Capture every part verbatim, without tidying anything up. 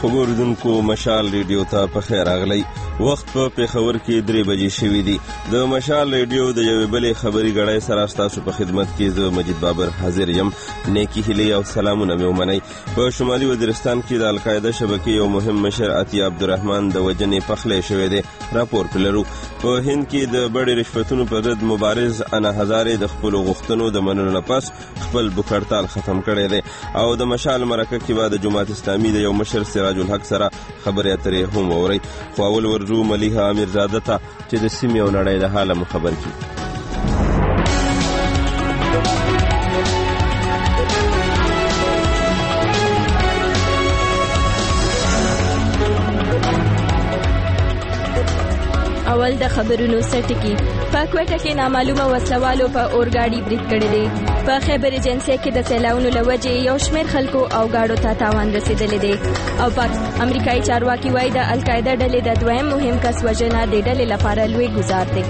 خوږو اوریدونکو مشال ریډیو ته په خیر راغلی. وخت په پېښور کې درې بجې شوي دي. د مشال ریډیو د یوې بلې خبري غړۍ سره ستاسو په خدمت کې زه مجید بابر حاضر یم. نیکی هیلې او سلامونه مې ومنئ. په شمالي وزیرستان کې د القاعده شبکې یو مهم مشر عطیه عبدالرحمن د وژنې پخلی شوی دی. راپور پرې لرو. په هند کې د بډې رشوتونو پر ضد مبارز انا هزارې د خپلو غوښتنو د منلو نه پس خپل بوک هړتال ختم کړی دی. او د مشال مرکه کې به د جماعت اسلامي د یو مشر سراج الحق سره خبرې اترې هم واورئ. خو اول ورځو ملیحه امیرزاده ته چې د سیمې او نړۍ د حاله مو خبر کړي. اول د خبرونو سرټکی. په کوټه کې نامعلومه وسلوالو په اورګاډي برید کړی دی. په خیبر ایجنسي کې د سیلاونو له وجې یو شمېر خلکو او گاډو ته تاوان رسیدلی دی. او پاک امریکایي چارواکي وایي د القاعده ډلې د دویم مهم کس وژنه د ډلې لپاره لوی ګزار دی.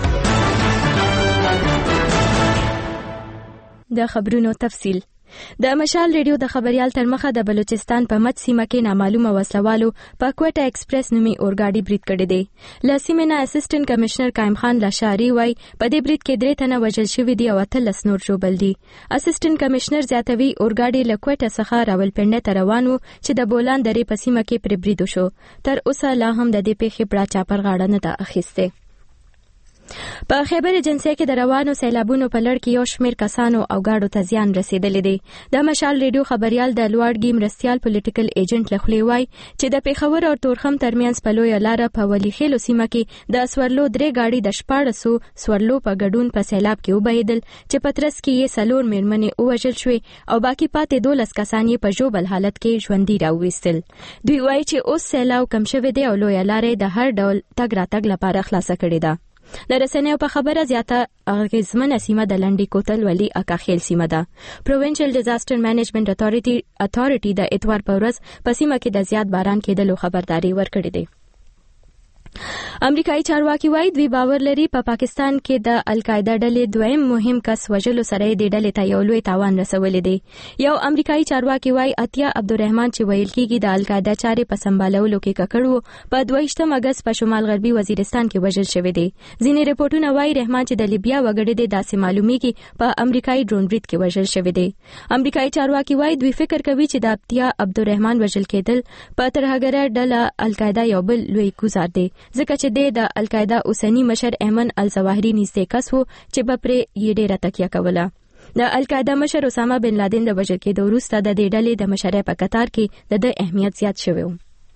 د خبرونو تفصیل. د مشال ریډیو د خبريال تر مخه د بلوچستان په مت سیمه کې نامعلومه وسلوالو په کوټه ایکسپریس نومي اورګاډي برید کړی دی. له سیمې نه اسسټنټ کمشنر قائم خان لاشاری وایي په دې برید کې درې تنه وژل شوي دي او اتلس نور ژوبل دي. اسسټنټ کمشنر زیاتوي اورګاډي له کوټه څخه راولپنډۍ ته روان و چې د بولان درې په سیمه کې پرې برید وشو. تر اوسه لا هم د دې پیښې پړه چاپر غاړه نه ده اخیستې. په خیبر ایجنسي کې د روانو سیلابونو په لړ کې یو شمېر کسانو او گاډو ته زیان رسیدلی دی. د مشال ریډیو خبريال د لوړګي مرستيال پولیټیکل ایجنټ لخوا وایي چې د پیښور او تورخم ترمنځ په لویه لاره په ولیخیلو سیمه کې د سورلو درې گاډي د شپاړسو سورلو په ګډون په سیلاب کې وبهیدل چې په ترڅ کې یې څلور میرمنې ووژل شوې او باقي پاتې دولس کسان یې په ژوبل حالت کې ژوندي راوویستل. دوی وایي چې اوس سیلاب کم شوی دی او لویه لاره د هر ډول تګ راتګ لپاره خلاصه کړې ده. د رسنیو په خبره زیاته اغیزمنه سیمه د لنډی کوتل ولی اکاخیل سیمه ده. پروینشل ډیزاستر مینجمنت اتھارټي اتھارټي د اتوار په ورځ په سیمه کې د زیات باران کېدلو خبرداري ورکړې ده. امریکایي چارواکي وایي دوی باور لري په پا پاکستان کې د القاعده ډلې دویم مهم کس وژلو سره د ډلې ته یو لوی تاوان رسولی دی. یو امریکایي چارواکي وایي عطیه عبدالرحمن چې ویل کېږي د القاعده چارې په سمبالولو کې ککړ و په دویشتم اګست په شمال غربي وزیرستان کې وژل شوی دی. ځینې رپورټونه وایي رحمان چې د لیبیا وګړی دی داسې معلومیږي په امریکایي ډرون برید کې وژل شوی دی. امریکایي چارواکي وایي دوی فکر کوي چې د عطیه عبدالرحمن وژل کېدل په ترهګره ډله القاعده یو بل لوی ګزار دی ځکه چې د القاعده اوسنی مشر ایمن الظواهری نږدې کس و چې په پرې یې ډېره تکیه کوله. د القاعده مشر اسامه بن لادن د وژل کېدو وروسته د دې ډلې د مشرۍ په کتار کې د ده اهمیت زیات شوی و.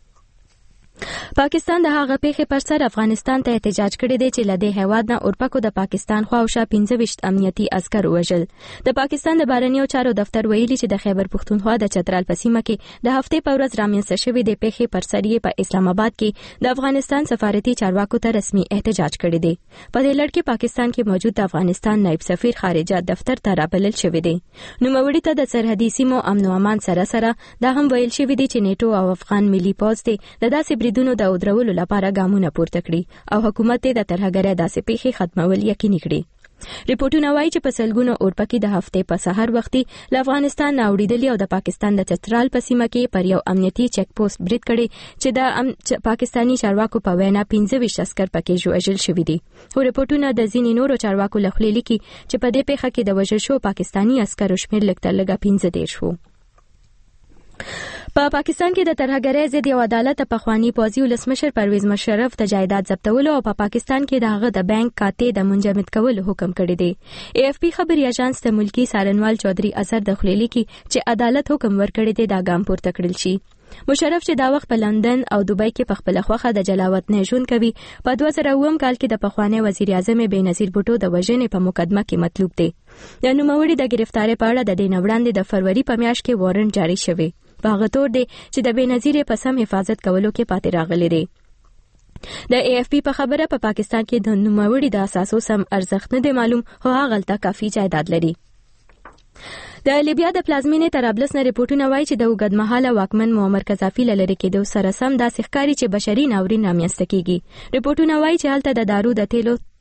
پاکستان د هغه پیښې پر سر افغانستان ته احتجاج کړی دی چې له دې هیواد نه اورپکو د پاکستان خواوشا پنځه ویشت امنیتي عسکر وژل. د پاکستان د بهرنیو چارو دفتر ویلي چې د خیبر پښتونخوا د چترال په سیمه کې د هفتې په ورځ رامنځته شوې د پیښې پر سر یې په اسلام آباد کې د افغانستان سفارتي چارواکو ته رسمي احتجاج کړی دی. په دې لړ کې پاکستان کې موجود د افغانستان نائب سفیر خارجه دفتر ته رابلل شوی دی. نوموړي ته د سرحدي سیمو امن او امان سره سره دا هم ویل شوی دی چې نیټو او افغان ملي پوځ دی د داسې بریدونو د ودرولو لپاره ګامونه پورته کړي او حکومت د ترهګرۍ داسې پیښې ختمول یقیني کړي. ریپورتونه وایي چې په سلګونو اورپکي د هفتې په سحر وختي له افغانستان نه اوړېدلي او د پاکستان د چترال په سیمه کې پر یو امنیتي چیک پوسټ برید کړی چې د پاکستاني چارواکو په وینا پنځه ویشت عسکر پکې وژل شوي دي. خو ریپورتونه د ځینې نورو چارواکو لخوا لیکي چې په دې پیښه کې د وژل شوو پاکستاني عسکرو شمېر لږ تر لږه پنځه دېرش و. په پاکستان کې د ترهګرۍ ضد یو عدالت پخوانی پوځي ولسمشر پرویز مشرف ته جایداد ضبطولو او په پا پاکستان کې د هغه د بانک کاته د منجمد کولو حکم کړی دی. ای اف پی خبري اژانس ته ملکی سارنوال چودري اثر د خلیلی کې چې عدالت حکم ورکړی دی دا ګام پورته کړل شي. مشرف چې دا وخت په لندن او دوبۍ کې په خپل خوخه د جلاوت نه ژوند کوي په دوه زره اووم کال کې د پخوانی وزیر اعظم بېنظیر بوټو د وژنې په مقدمه کې مطلوب دی. د نوموړي د گرفتاری په اړه د دې نه وړاندې د فروری په میاشت کې وارنټ جاری شوی. په هغه تور دی چې د بېنظیر په سم حفاظت کولو کې پاتې راغلی دی. د ای اف پی په خبره په پا پاکستان کې د نوموړي د اساسو سم ارزښت نه دی معلوم خو هغه غلطه کافي جایداد لري. د لیبیا د پلازمینې طرابلس نه ریپورتونه وایي چې د اوږدمهاله واکمن معمر قذافي له لرې کېدو سره سم داسې ښکاري چې بشري ناورین رامنځته کیږي. ریپورتونه وایي چې هلته د دارو د تیلو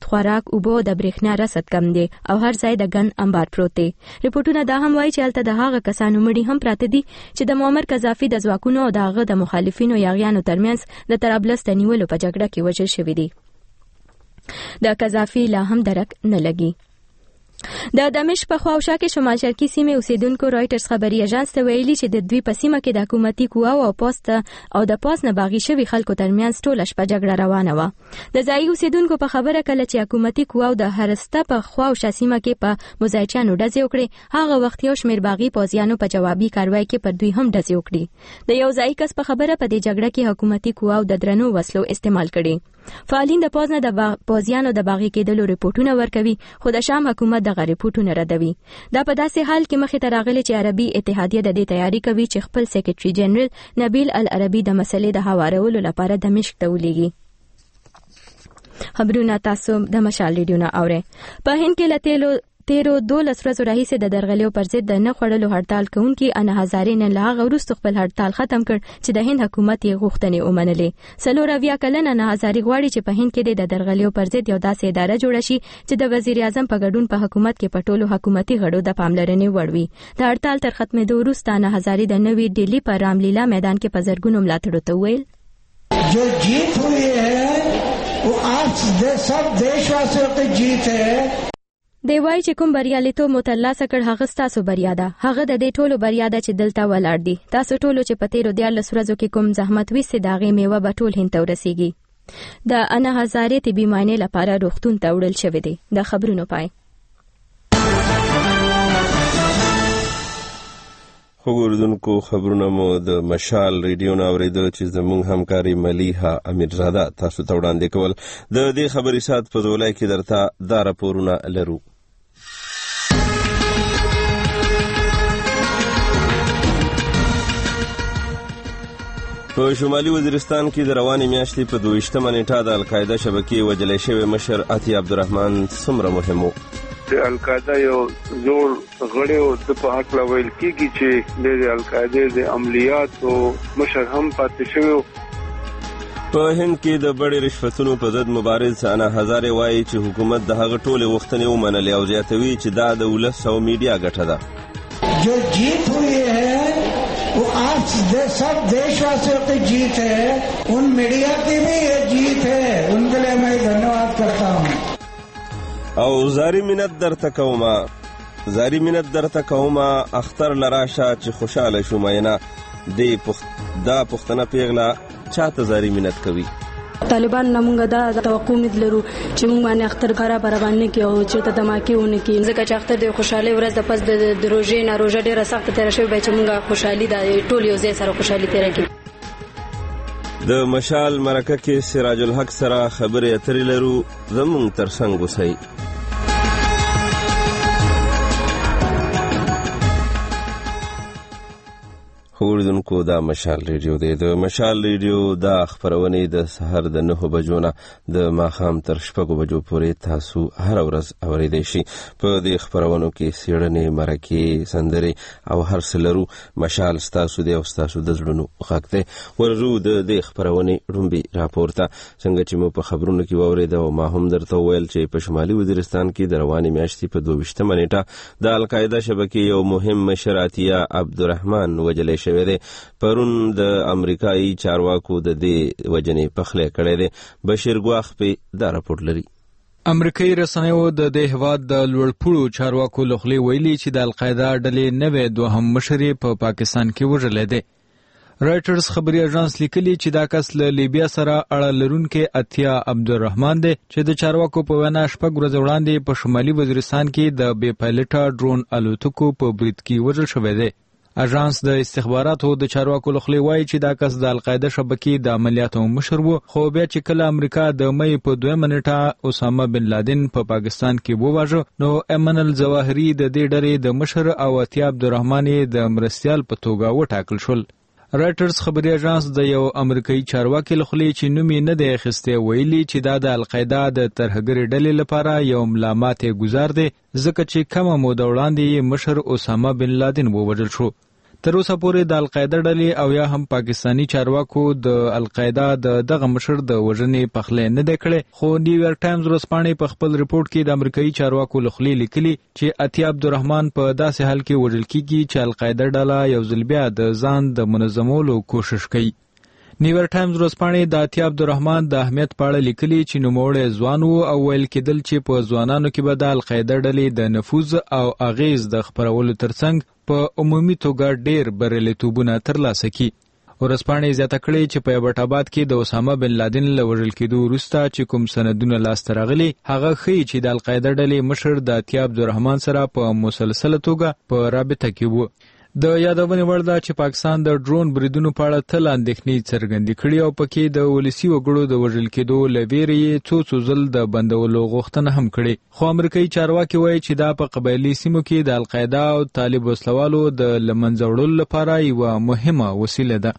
خوراک، اوبه او د برېښنا رسد کم دی او هر ځای د ګن انبار پروت دی. رپورټونه دا هم وایي چې هلته د هغه کسانو مړي هم پراته دي چې د معمر قذافي د ځواکونو او د هغه د مخالفینو یاغیانو ترمنځ د طرابلس د نیولو په جګړه کې وژل شوي دي. د قذافي لا هم درک نه لګي. د دمشق په خواوشا کې شمال شرقي سیمې اوسیدونکو رایټرز خبري اژانس ته ویلي چې د دوی په سیمه کې د حکومتي قواو او پوسټ او د پوس نه باغی شوي خلکو ترمنځ ټوله شپه جګړه روانه وه. د ځایي اوسیدونکو په خبره کله چې حکومتي قواو د هرسته په خواوشا سیمه کې په مزایچیانو ډزې وکړې، هغه وخت یو شمېر باغي پوځیانو په جوابي کاروای کې پر دوی هم ډزې وکړي. د یو ځایي کس په خبره په دې جګړه کې حکومتي قواو د درنو وسلو استعمال کړي. فعالین د پوز نه د پوځیانو د باغی کېدلو رپورټونه ورکوي، خو د شام حکومت دغه رپورټونه ردوي. دا په داسې حال کې مخې ته راغلی چې عربي اتحادیه د دې تیاری کوي چې خپل سیکریټري جنرال نبیل العربي د مسلې د هوارولو لپاره دمشق ته ولیږي. خبرونه تاسو د مشال ریډیو نه اورئ. په هند کې له تیلو تیرو دولس ورځو راهیسې د درغلیو پر ضد د نه خوړلو هړتال کوونکي انا هزارې نن له هغه وروسته خپل هړتال ختم کړ چې د هند حکومت یې غوښتنې ومنلې. څلور اویا کلن انا هزارې غواړي چې په هند کې د درغلیو پر ضد یو داسې اداره جوړه شي چې د وزیر اعظم په ګډون په حکومت کې په ټولو حکومتي غړو د پاملرنې وړ وي. د هړتال تر ختمېدو وروسته انا هزارې د نوي ډیلی په راملیلا میدان کې په زرګونو ملاتړو ته وویل جو جیت ہوئی ہے وہ آپ سب دیشواسیوں کی جیت ہے. دی وایي چې کوم بریالیتوب مو ترلاسه کړ هغه ستاسو بریا ده. هغه د دې ټولو بریا ده چې دلته ولاړ دي. تاسو ټولو چې په تیرو دیارلس ورځو کې کوم زحمت ویستې د هغې میوه به ټول هند ته ورسیږي. د انا هزارې طبي معاینې لپاره روغتون ته وړل شوی دی. د خبرونو پای. خو اوریدونکو خبرونه مو د مشال ریډیو نه اورېده چې زموږ همکاري ملیحه امیرزاده تاسو ته وړاندې کول. د دې خبري سات په ځولای کې درته دا راپورونه لرو. په شمالي وزیرستان کې د روانې میاشتې په دویشتمه نیټه د القاعده شبکې وژلی شوی مشر عطیه عبدالرحمن څومره مهم و؟ د القاعده یو زوړ غړی و، د په هکله ویل کېږي چې د القاعدې د عملیاتو مشر هم پاتې شوی و. په هند کې د بړې رشوتونو په ضد مبارز انا هزارې وایي چې حکومت د هغه ټولې غوښتنې ومنلې او زیاتوي چې دا د ولس او میډیا ګټه ده. جو جیت ہوئی ہے وہ آپ سب دیشواسیوں کی جیت ہے. ان میڈیا کی بھی یہ جیت ہے. ان کے لیے میں دھنیواد کرتا ہوں. او زاری منت درته کومه زاری منت درته کومه اختر لراشه چې خوشاله شوم. نه دی پخت دا پښتنه پیغله چاته زاری منت کوي. طالبان نمونږ دا توقع امید لرو چې موږ باندې اختر خراب روانه کی او چې ته دماکیونه کی ځکه چې اختر د خوشحالي ورځ د پس د روزې نه روزه ډیره سخت تیر شوی به چې موږ خوشحالي د ټول یو ځای سره خوشحالي تیر کړو. د مشال مرکه کې سراج الحق سره خبرې اترې لرو. زموږ ترڅنګ اوسئ. خوردونکو دا مشال ریډیو دی. د مشال ریډیو دا خبرونه د سحر د نهو بجو نه د ماښام تر شپږو بجو پورې تاسو هر ورځ اوریدئ شي. په دې خبرونو کې څېړنې، مرکې، سندرې او هر څه لرو. مشال ستاسو دی او ستاسو د زړونو غږ دی. ورځو د دې خبرونې ړومبي راپور ته څنګه چې مو په خبرونو کې واورېده او ما هم درته وویل چې په شمالي وزیرستان کې د روانې میاشتې په دویشتمه نیټه د القاعده شبکې یو مهم مشر عطیه عبدالرحمن وژلی شوی دی. پرون د امریکایي چارواکو د دې وجنې پخلی کړی دی. بشیر ګواخ په دا راپورټ لري. امریکایي رسنیو د دې هیواد د لوړپوړو چارواکو له خولې ویلي چې د القاعده ډلې نوی دوهم مشر په پاکستان کې وژلی دی. رایټرز خبري اژانس لیکلي چې دا کس له لیبیا سره اړه لرونکی عطیه عبدالرحمن دی چې د چارواکو په وینا شپږ ورځې وړاندې په شمالي وزیرستان کې د بې پایلټه ډرون الوتکو په برید کې وژل شوی دی. اژانس د استخباراتو د چارواکو له خولې وایي چې دا کس د القاعده شبکې د عملیاتو مشر و، خو بیا چې کله امریکا د مې په دویمه نیټه اسامه بن لادن په پاکستان کې وواژه نو ایمن الظواهري د دې ډلې د مشر او عطیه عبدالرحمن د مرستیال په توګه وټاکل شول. رایټرز خبري اژانس د یو امریکایي چارواکي له خولې چې نوم یې نه دی اخیستی ویلي چې دا د القاعده د ترهګرې ډلې لپاره یو ملاماتې ګزار دی ځکه چې کمه موده وړاندې یې مشر اسامه بن لادن ووژل شو. تر اوسه پورې د القاعده ډلې او یا هم پاکستانی چارواکو د القاعده د دغه مشر د وژنې پخلی نه دی کړی، خو نیویارک ټایمز ورځپاڼې په خپل ریپورت کې د امریکایي چارواکو له خولې لیکلي چې عطیه عبدالرحمن په داسې حال کې وژل کیږي چې القاعده ډله یو ځل بیا د ځان د منظمولو کوشش کوي. نیویارک ټایمز ورځپاڼې د عطیه عبدالرحمن د اهمیت په اړه لیکلي چې نوموړی ځوان و او ویل کېدل چې په ځوانانو کې به د القاعده ډلې د نفوذ او اغیز د خپرولو ترڅنګ په عمومي توګه ډېر بریالیتوبونه ترلاسه کړي. ورځپاڼې زیاته کړې چې په ایبټاباد کې د اسامه بن لادن له وژل کېدو وروسته چې کوم سندونه لاسته راغلي هغه ښیي چې د القاعده ډلې مشر د عطیه عبدالرحمن سره په مسلسله توګه په رابطه کې و. د یادونې وړ ده چې پاکستان د ډرون بریدونو په اړه تل اندېښنې څرګندې کړي او پکې د ولسي وګړو د وژل کېدو له ویرې یې څو څو ځل د بندولو غوښتنه هم کړې، خو امریکایي چارواکي وایي چې دا په قبایلي سیمو کې د القاعده او طالب وسلوالو د له منځه وړلو لپاره یوه مهمه وسیله ده.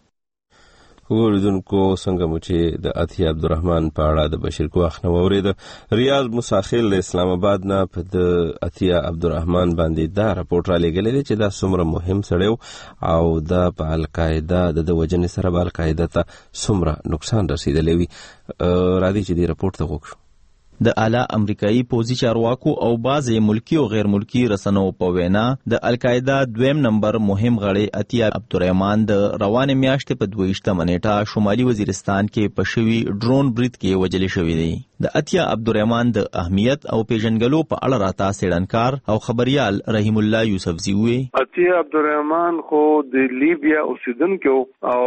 اوریدونکو څنګه مو چې د عطیه عبدالرحمن په اړه د بشیر ګواښ نه واورېده، ریاض موساخیل له اسلام آباد نه په د عطیه عبدالرحمن باندې دا راپورټ را لېږلی دی چې دا څومره مهم سړی او دا په القاعده د د وژنې سره به القاعده ته څومره نقصان رسېدلی وي. راځئ چې دې راپورټ ته وکړو. د اعلی امریکایي پوځي چارواکو او بعضې ملکی او غیر ملکی رسنو په وینا د القاعده دویم نمبر مهم غړی عطیه عبدالرحمن د روانې میاشتې په دویشتمه نیټه شمالي وزیرستان کې په شوي ډرون برید کې وژل شوی دی. د عطیه عبدالرحمن د اهمیت او پیژنګلو په اړه راته څېړنکار او خبريال رحیم الله یوسفزي وویل. عطیه عبدالرحمن خو د لیبیا اوسیدونکی او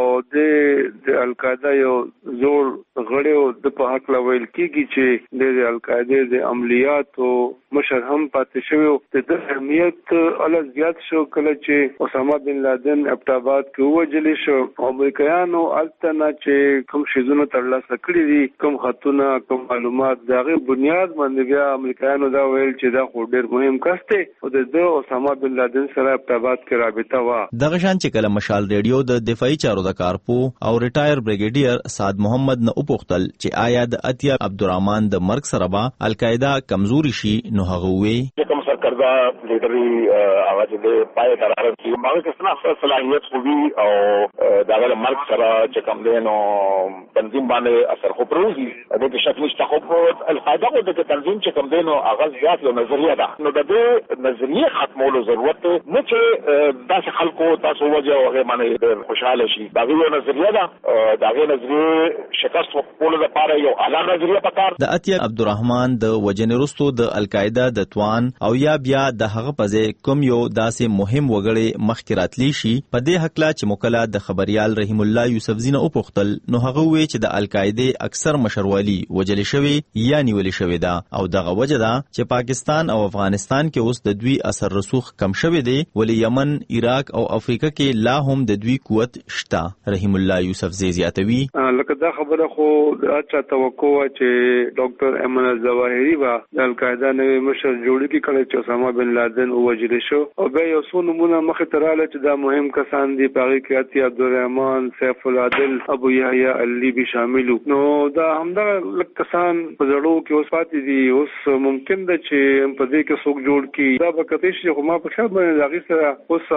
د القاعده یو زوړ غړی د په حق ویل کېږي چې د القاعده د عملیاتو مشر هم پاتې شوی او د اهمیت ال زیات شو کله چې اسامه بن لادن ابټاباد کې وژل شو. امریکایانو التنا چې کوم شیزونه ترلاسه کړی دي، کوم خطونه، کوم معلومات، دغه بنیاد باندې بیا امریکایانو دا ویل چې دا خو ډېر مهم کس دی او د اسامه بن لادن سره ابټاباد کې رابطه وا. دغه شان چې کله مشال ریډیو د دفاعي چارو د کارپو او ریټایر بریګیډیر سعد محمد نه وپوښتل چې آیا د عطیه عبدالرحمن د مرګ سره به القاعده کمزوري شي، نو هغه وویل کوم سرکردا لیډري اواز دې پای قرار کی ماغه کسنا صلاحیت خو وی او داغه مرګ سره چې کوم دینو تنظیم باندې اثر خو پروزي د دې شک نشته. خو القاعده د تنظیم چې کوم دینو هغه زیات یو نظریه ده، نو د دې نظریه ختمولو ضرورت نه چې داسې خلکو تاسو وجه او هغه باندې خوشاله شي. دا یو نظریه ده، دا یو نظریه شکست ورکولو لپاره یو اعلی نظریه پکار. د عطیه عبدالرحمن د وجنې وروسته د القاعده د توان او یا بیا د هغه په ځای کوم یو داسې مهم وګړی مخکې راتلی شي، په دې هکله چې مکله د خبريال رحیم الله یوسفزي نه وپوښتل، نو هغه وویل چې د القاعده اکثر مشروالي وجل شوی یا نیول شوی ده او دغه وجه ده چې پاکستان او افغانستان کې اوس د دوی اثر رسوخ کم شوی دی، ولی یمن، عراق او افریقا کې لا هم د دوی قوت شته. رحیم الله یوسفزي زیاتوي لکه دا خبره خو اچھا توقع چې ډاکټر ایمن الظواهری با د القاعده نوې مشر جوړ کی کله چې اسامه بن لادن وژل شو او به یو څو نمونه مخ ته رااله چې دا مهم کسان دي، په هغه کې عطیه عبدالرحمن، سیف العدل، ابو یحیی اللیبی شامل. نو دا همدا لک کسان په زړو کې اوس پاتې دي. اوس ممکن ده چې په دې کې څوک جوړ کی دا به کته شي، خو ما په خیال باندې هغه سره اوس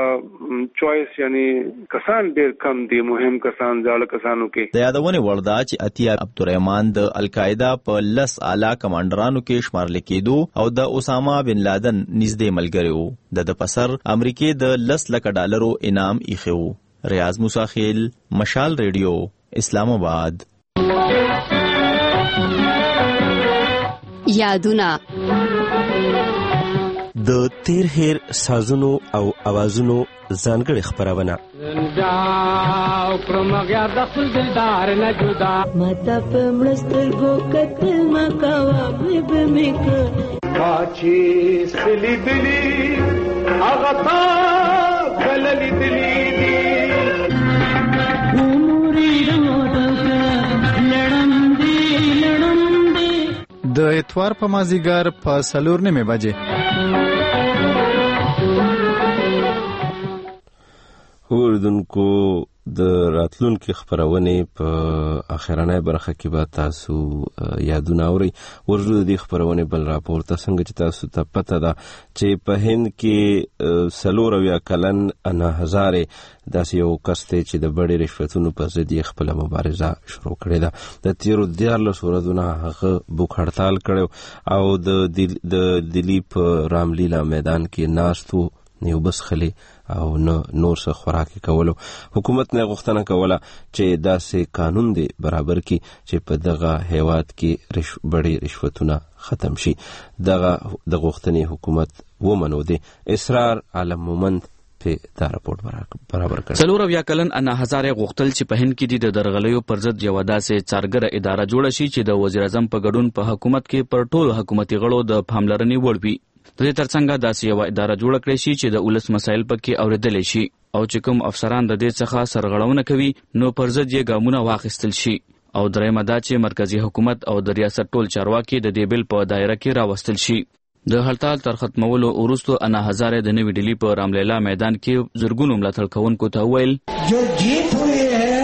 هغه چوایس یعنی کسان ډېر کم دي، مهم کسان ځاله کسانو کې. د یادونه وردا چې عطیه عبدالرحمن د القاعده په لس اعلی کمانډرانو کې شمارل کېدو او د اسامه بن لادن نږدې ملګری وو. د د پسر امریکې د لس لک ډالرو انعام ایښی وو. ریاض موساخیل، مشال ریډیو، اسلام آباد. یادونه د تیر هیر سازونو او اوازونو ځانګړي خبرونه د اتوار په مازیګر په څلور نیمې بجې اوریدونکو د راتلونکو خبرونې په اخرانه برخه کې به تاسو یادونه اورئ. ورجو د خبرونې بل راپور ته څنګه چې تاسو ته پته ده چې په هند کې سلور اویا کلن انا هزاره داسې یو کس دی چې د بډې رشوتونو په ضد یې خپله مبارزه شروع کړې ده. د تیرو دیارلسو ورځو نه هغه بوک هړتال کړی او د دلی په راملیلا میدان کې ناست و، نه یو بس خلی او نه نور څه خوراک کولو. حکومت نه غوښتنه کوله چې داسې قانون دی برابر کی چې په دغه هیواد کې رش بډې رشوتونه ختم شي. دغه د غوښتنې حکومت ومنو دی. اسرار عالم مومند په دا راپورټ برابر کړ. څلور اویا کلن انا هزاره غوښتل چې په هند کې د درغلیو پر ضد یو داسې څارګره اداره جوړه شي چې د وزیر اعظم په ګډون په حکومت کې پر ټولو حکومتي غړو د پاملرنې وړ وي. د دې ترڅنګ داسې یو اداره جوړه کړې شي چې د ولس مسایل پکې اوریدل شي او چې کوم افسران د دې څخه سرغړونه کوي نو پر ضد یې ګامونه واخیستل شي. او درېمه دا چې مرکزی حکومت او د ریاست ټول چارواکي د دې بل په دایره کې راوستل شي. د هړتال تر ختمولو وروسته انا هزاره د نوې ډیلی په راملیلا میدان کې زرګونو ملاتړ کوونکو ته وویل جو جیت ہوئی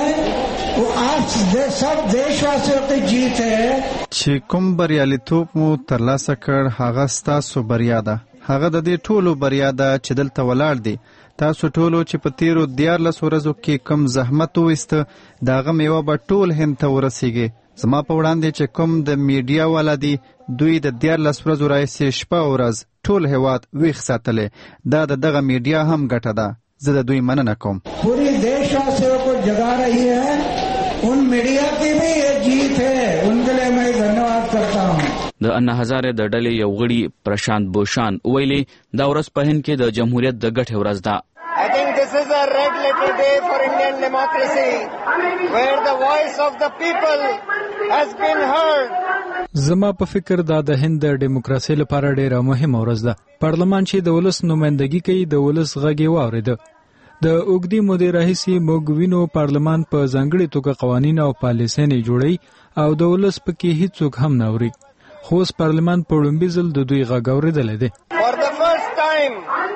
ہے وہ آج سب دیشواسیوں کی جیت ہے. چې کوم بریالیتوب مو ترلاسه کړ هغه ستاسو بریا ده. هغه د دې ټولو بریا ده چې دلته ولاړ دي. تاسو ټولو چې په تیرو دیارلسو ورځو کې کم زحمت وویسته د هغه میوه به ټول هند ته ورسیږي. زما په وړاندې چې کوم د میډیا والا دي دوی د دیارلس ورځو راهیسې شپه او ورځ ټول هیواد ویښ ساتلی. دا د دغه میډیا هم ګټه ده. زه د دوی مننه کوم. پوری دیشواسیوں کو جگا رہی ہے. ان میڈیا کی بھی یہ جیت ہے. ان کے لیے میں دھنیواد کرتا ہوں. د انا هزاره د ډلې یو غړي پرشانت بوشان ویلي دا ورځ په هند کې د جمهوریت د ګټې ورځ ده. I think this is a red letter day for Indian democracy where the voice of the people has been heard. زما په فکر دا د هند د دیموکراسي لپاره ډیره مهمه ورځ ده. پارلمان چې د ولس نمائندګي کوي د ولس غږ یې واورېده. د اوږدې مودې راهیسې موږ وینو پارلمان په ځانګړې توګه قوانین او پالیسۍ جوړوي او د ولس پکې هیڅوک هم نه اوري. خو اوس پارلمان په لومړي ځل د دوی غږ اورېدلی دی. For the first time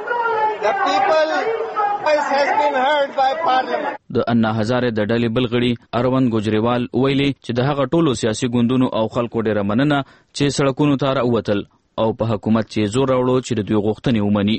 the people voice has been heard by parliament. د انا هزاره د ډلې بل غړي اروند ګوجریوال ویلي چې د هغه ټولو سیاسي ګوندونو او خلکو ډیره مننه چې سړکونو ته راووتل او په حکومت چې زور راوړو چې د دوی غوښتنې ومني.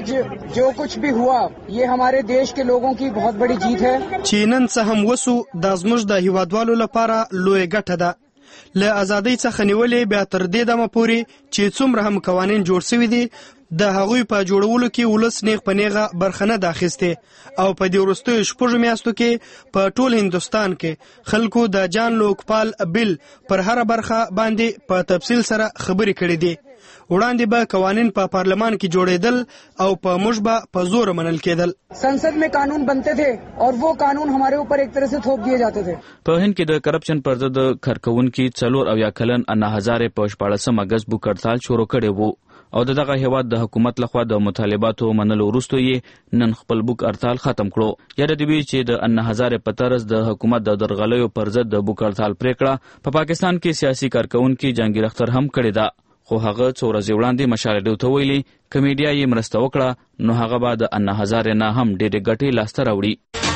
آج جو کچھ بھی ہوا یہ ہمارے دیش کے لوگوں کی بہت بڑی جیت ہے. چې نن څه هم وسو دا زموږ د هیوادوالو لپاره لویه ګټه ده. له ازادۍ څخه نیولې بیا تر دې دمه پورې چې څومره هم قوانین جوړ شوي دي د هغوی په جوړولو کې ولس نیغ په نیغه برخه نه ده اخیستې او په دې وروستیو شپږو میاشتو کې په ټول هندوستان کې خلکو د جان لوکپال بل پر هره برخه باندې په تفصیل سره خبرې کړې دي. وړاندې به قوانین په پارلمان کې جوړېدل او په موږ به په زور منل کېدل. संसद में कानून बनते थे और वो कानून हमारे ऊपर एक तरह से थोप दिए जाते थे. په هند کې د کرپشن پر ضد کارکونکي څلور اویا کلن انا هزاره په شپاړسم اګست بوک هړتال شروع کړی وو او دغه هیواد د حکومت لخوا د مطالباتو منلو وروسته یې نن خپل بوک هړتال ختم کړو. یاد دې وي چې د انا هزاره په طرز د حکومت د درغلیو پر ضد د بوک هړتال پریکړه په پاکستان کې سیاسي کارکونکي جهانگیر اختر هم کړې ده. خو هغه څو ورځې وړاندې مشال ډیو ته ویلي که میډیا یې مرسته وکړه نو هغه به د انا هزاره نه هم ډېرې ګټې لاسته راوړي.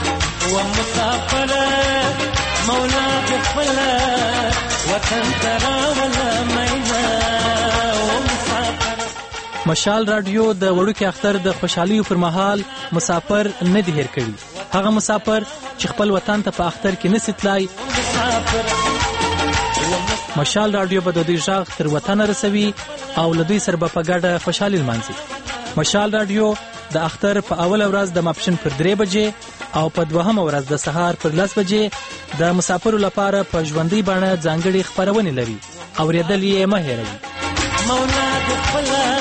مشال رادیو د وړوکي اختر د خوشحالیو پر مهال مسافر نه دی هیر کړي. هغه مسافر چې خپل وطن ته په اختر کې نسی تلای مشال رادیو به د دوی غږ تر وطن رسوي او له دوی سره به په ګډه خوشحالي لمانځي. مشال رادیو د اختر په اوله ورځ د ماپښین پر درې بجې او په دوهمه ورځ د سهار پر لس بجې د مسافرو لپاره په ژوندۍ بڼه ځانګړي خپرونې لري. اورېدل یې مه هېروئ.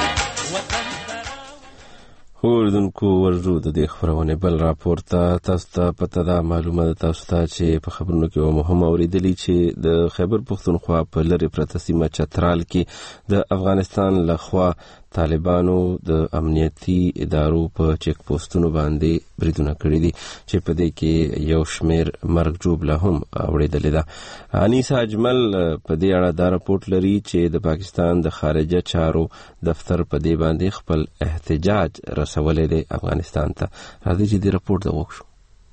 اوردونکو ورجو د دې خبرونې بل راپور ته تاسو ته پته ده معلومه ده تاسو ته چې په خبرونو کې یوه مهمه اورېدلي چې د خیبر پښتونخوا په لرې پرته سیمه چترال کې د افغانستان لخوا طالبانو د امنیتي ادارو په چیک پوسټونو باندې بریدونه کړي دي چې په دې کې یو شمیر مرګ ژوبله هم اورېدلې ده. انیسه اجمل په دې اړه دا راپورټ لري چې د پاکستان د خارجه چارو دفتر په دې باندې خپل احتجاج رسولی دی افغانستان ته. راځئ چې دې راپورټ ته وکړو.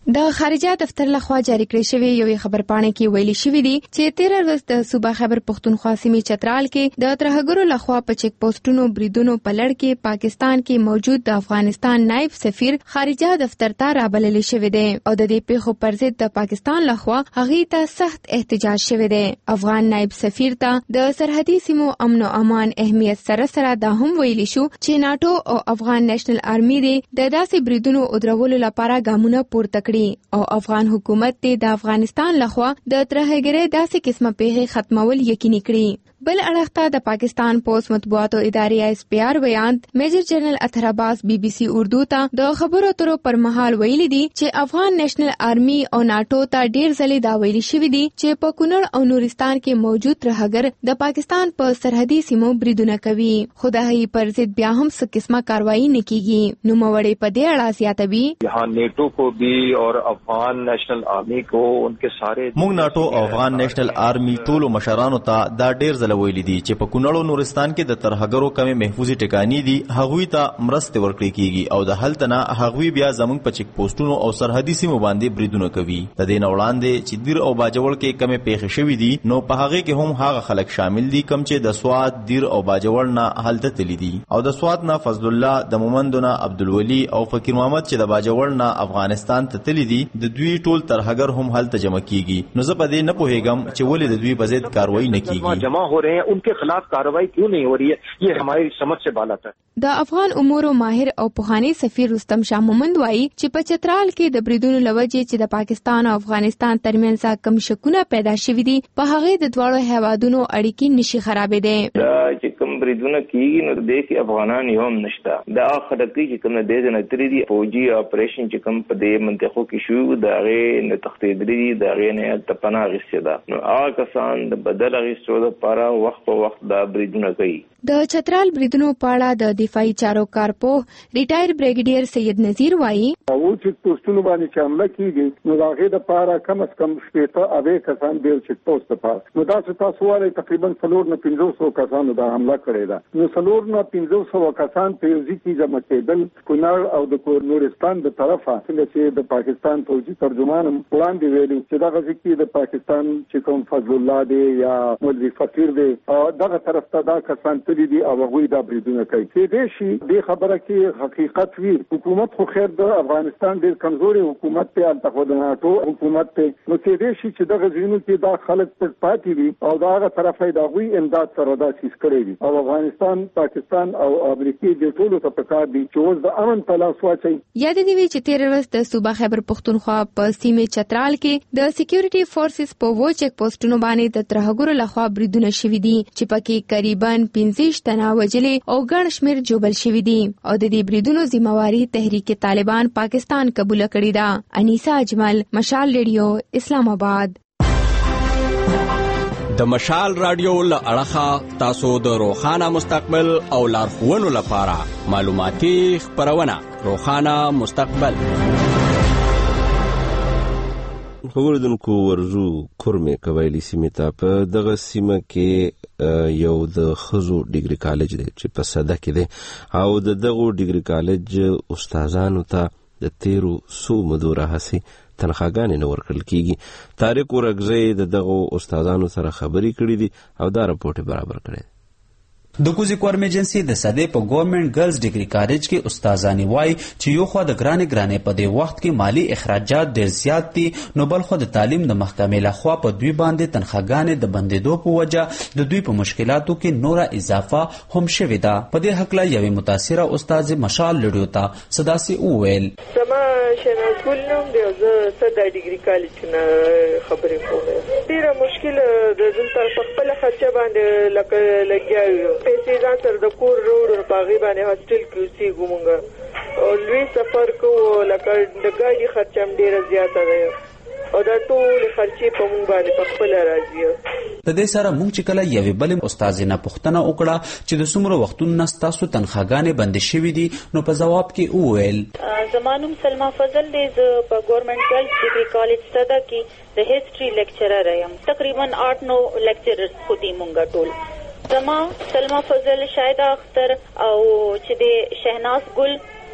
د خارجه دفتر لخوا جاری کړی شوی یو خبرپاڼه کې ویلي شوی دی چې تیره ورځ د صوبه خیبر پختونخوا سیمې چترال کې د ترهګرو لخوا په چیک پوسټونو بریدونو په لړ کې پاکستان کې موجود د افغانستان نائب سفیر خارجه دفتر ته رابلل شوی دی او د دې پیښو پر ضد د پاکستان لخوا هغه ته سخت احتجاج شوی دی. افغان نائب سفیر ته د سرحدي سیمو امن او امان اهمیت سره سره دا هم ویلي شو چې ناتو او افغان نېشنل آرمي دی د داسې بریدونو او درولو لپاره ګامونه پورته او افغان حکومت ته د افغانستان لخوا د ترهګرۍ داسې قسمه پیښې ختمول یقیني کړي. بل اړخ ته د پاکستان پوسټ مطبوعاتو ادارې ایس پی آر ویان میجر جنرال اطهر عباس بی بی سی اردو ته د خبرو اترو پر مهال ویلي دي چې افغان نېشنل آرمي او ناتو ته ډیر ځلې دا ویلي شوی دي چې په کونړ او نورستان کې موجود ترهګر د پاکستان په سرحدي سیمو بریدونه کوي خو د هغې پر ضد بیا هم څه قسمه کاروایی نه کیږي. نوموړی په دې اړه زیاتوي یہاں نیٹو کو بھی اور افغان نیشنل آرمی کو ان کے سارے موږ ناتو او افغان نېشنل آرمي ټولو مشرانو ته دا ډیر ځله ویلي دي چې په کونړ او نورستان کې د ترهګرو کمې محفوظي ټکانې دي هغوی ته مرستې ورکړي کیږي او د هلته نه هغوی بیا زموږ په چیک پوسټونو او سرحدي سیمو باندې بریدونه کوي. د دې نه وړاندې چې دیر او باجوړ کې کمې پیښې شوې دي نو په هغه کې هم هغه خلک شامل دي کم چې د سوات دیر او باجوړ نه هلته تللی دي او د سوات نه فضل الله د مومندونه عبدالولي او فقیر محمد چې د باجوړ نه افغانستان ته تللی دي د دوی ټول ترهګر هم هلته جمع کیږي. نو زه په دې نه پوهیږم چې ولې د دوی په ضد کاروایی نه کیږي جمع ہو رہے ہیں ان کے خلاف کارروائی کیوں نہیں ہو رہی ہے یہ ہماری سمجھ سے بالا ہے. د افغان امور ماهر او پوهانی سفیر رستم شاه مومند وایي چې په چترال کې د بریدونو لوجې چې د پاکستان او افغانستان ترمنځ کم شکونه پیدا شوي دي په هغه د دواړو هیوادونو اړیکې نشي خرابېدې. دا چې کوم بریدونه کیږي نو د دې افغانان یو هم نشته دا خلک چې کوم د دې نه تری دي فوجي اپریشن چې کوم په دې منطقو کې شو دا غي نه تختیدري دا غي نه تپنا غسیدا نو هغه کسان د بدل غسو د پاره وخت په وخت دا بریدونه کوي. د چترال بریدونو په اړه د دفاعي چارو کارپو ریټایر بریګیډیر سید نذیر وایي او چې پوسټونو باندې چې حمله کیږي نو هغه د پاره کم از کم شپږ اوه کسان ډیر چې پوسټ په نو دا چې تاسو وایي تقریبا څلور نه پنځه سوه کسانو دا حمله کړې ده نو څلور نه پنځه سوه کسان په یوه ځای کې جمع کېدل کونړ او د نورستان د طرفه څنګه چې د پاکستان فوجي ترجمان وړاندې ویلي چې دغه ځای کې د پاکستان چې کوم فضل الله دی یا مولوي فقیر دی دغه طرف ته دا کسان دي او هغوی دا بریدونه کوي. چې دې شي دې خبره کې حقیقت وي حکومت خو خیر د افغانستان ډېر کمزوري حکومت ته الته د ناتو حکومت ته نو چې دې شي چې دغه ځینو کې دا خلک پټ پاتې دي او دا هغه طرفه دا غوي امداد سره دا چیز کړی دي او افغانستان پاکستان او امریکا د ټولو ته پکار دي چې اوس د امن په لاس واچي. یاد دی وی چې تیر ورځ د صوبه خیبر پختونخوا په سیمې چترال کې د سکیورټي فورسز په وو چیک پوسټونو باندې د ترهګرو لخوا بریدونه شوي دي چې پکې قریباً پنځه تنه وجلې او ګڼ شمېر جوبل شوي دي او د دې بریدونو ذمہواری تحریک طالبان پاکستان قبول کړې ده. انیسا اجمل، مشال ریډیو، اسلام آباد. د مشال رادیو له اړخه تاسو د روخانه مستقبل او لارښوونو لپاره معلوماتي خپرونه روخانه مستقبل. خوردونکو ورزو کورمې قبایلی سیمې ته په دغه سیمه کې یو د ښځو ډیګري کالج دی چې په صده کې دی او د دغو ډیګري کالج استادانو ته د تیرو څو مودو راهیسې تنخواګانې نه ورکړل کیږي. طارق ورکزی د دغو استادانو سره خبرې کړې دي او دا رپورټ برابر کړی. د کوزي کورم ایجنسی د صدې په ګورنمنت ګرلز ډیګري کالج کې استادانی وای چې یو خو د ګرانې ګرانې په دې وخت کې مالی اخراجات ډېر زیات دي نو بل خو د تعلیم د محکمې لخوا په دوی باندې تنخواګانې د بندېدو په وجه د دوی په مشکلاتو کې نوره اضافه هم شوې ده. په دې هکله یوې متاثره استاد مشال لډیو ته صداسي وویل زما شناز ګل نوم دی زه صدا ډیګري کالج نه خبرې کوم ډېره مشکل د دلته په خپل خرچه باندې لکه لګیا پیسې ځان سره د کور وروړو په هغې باندې هاسټل کې اوسېږو مونږ او لوی سفر کوو لکه د ګاډي خرچه هم ډېره زیاته ده او دا ټولې خرچې په مونږ باندې په خپله راځي. د دې سره مونږ چې کله یوې بلې استاذې نه پوښتنه وکړه چې د څومره وختونو نه ستاسو تنخواګانې بندې شوي دي نو په ځواب کې وویل زما نوم سلما فضل دی زه په ګورنمنت ګرلز ډیګري کالج صده کې د هسټري لیکچرر یم تقریبا آټ نو لیکچررز خو دي مونږ ټول زما سلما فضل شاهد اختر او چې د شهناز ګل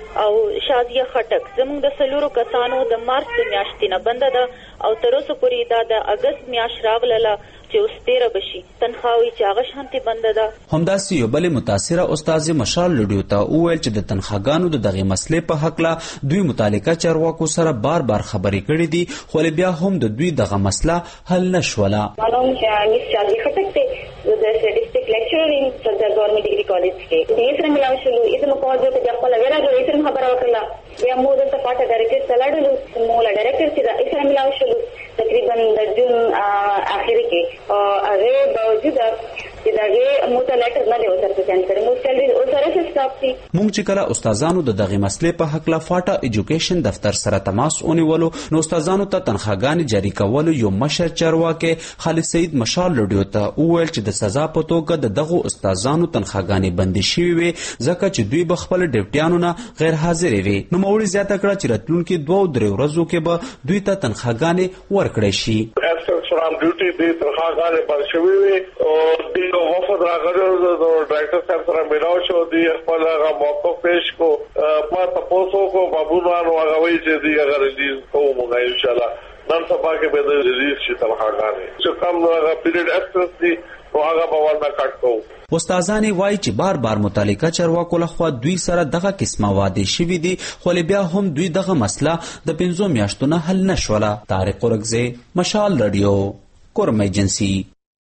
او شازیه خټک زموږ د سلورو کسانو د مارچ د میاشتې نه بنده ده او تر اوسه پورې دا د اګست میاشت راغله چې اوس تیره بشي تنخواوي چې هغه شانتي بنده ده. همداسې یو بل متاثره استاد مشال لډیو ته وویل چې د تنخواګانو د دغه مسلې په حق لا دوی متعلقه چارواکو سره بار بار خبرې کړې دي خو بیا هم د دوی دغه مسله حل نشوله. معلوم چې مس شازیه خټک ته د سټیټسټیک لیکچرر ان صدر گورنمنٹ ډیګری کالج کې د یې سره ملاو شو یې ته مکو ځکه چې خپل ویرا د یې سره خبره وکړه بیا مو د پاټه ډایرکټر سلاډلو مولا ډایرکټر چې د یې سره ملاو شو تقریبا د جون اخر کې او هغه باوجود چې دغه موته لیټر نه دی ورته سند کړی مو سره او سره سټاپ دي. مونږ چې کله استادانو د دغه مسلې په حق لا فاټا ایجوکیشن دفتر سره تماس ونیولو نو استادانو ته تنخواګانې جاری کولو یو مشر چارواکي خالد سعید مشال لډیو ته وویل چې د سزا په توګه د دغه استادانو تنخواګانې بندي شوې وي ځکه چې دوی به خپل ډیوټیانو نه غیر حاضر وي. نو موري زیاته کړه چې راتلونکي دوه درې ورځو کې به دوی ته تنخواګانې ورکړي شي. فرام ډیوټي د تنخواګانې بند شوې وي او د وفد راغلو د ډایرکټر صاحب سره ملاو شو دی خپل هغه موقف پیش کو ما تاسو کو بابونانو هغه وی چې دی هغه ریلیز کوو ان شاء الله نن سبا کې به د ریلیز شي تنخواګانې چې کوم هغه پیریډ اکسس دی او هغه به ورنه کټ کوو. استادانې وایي چې بار بار متعلقه چارواکو لخوا دوی سره دغه قسمه وعدې شوي دي خو بیا هم دوی دغه مسله د پنځو میاشتو نه حل نشوله. طارق ورکزی مشال رادیو کورم ایجنسي.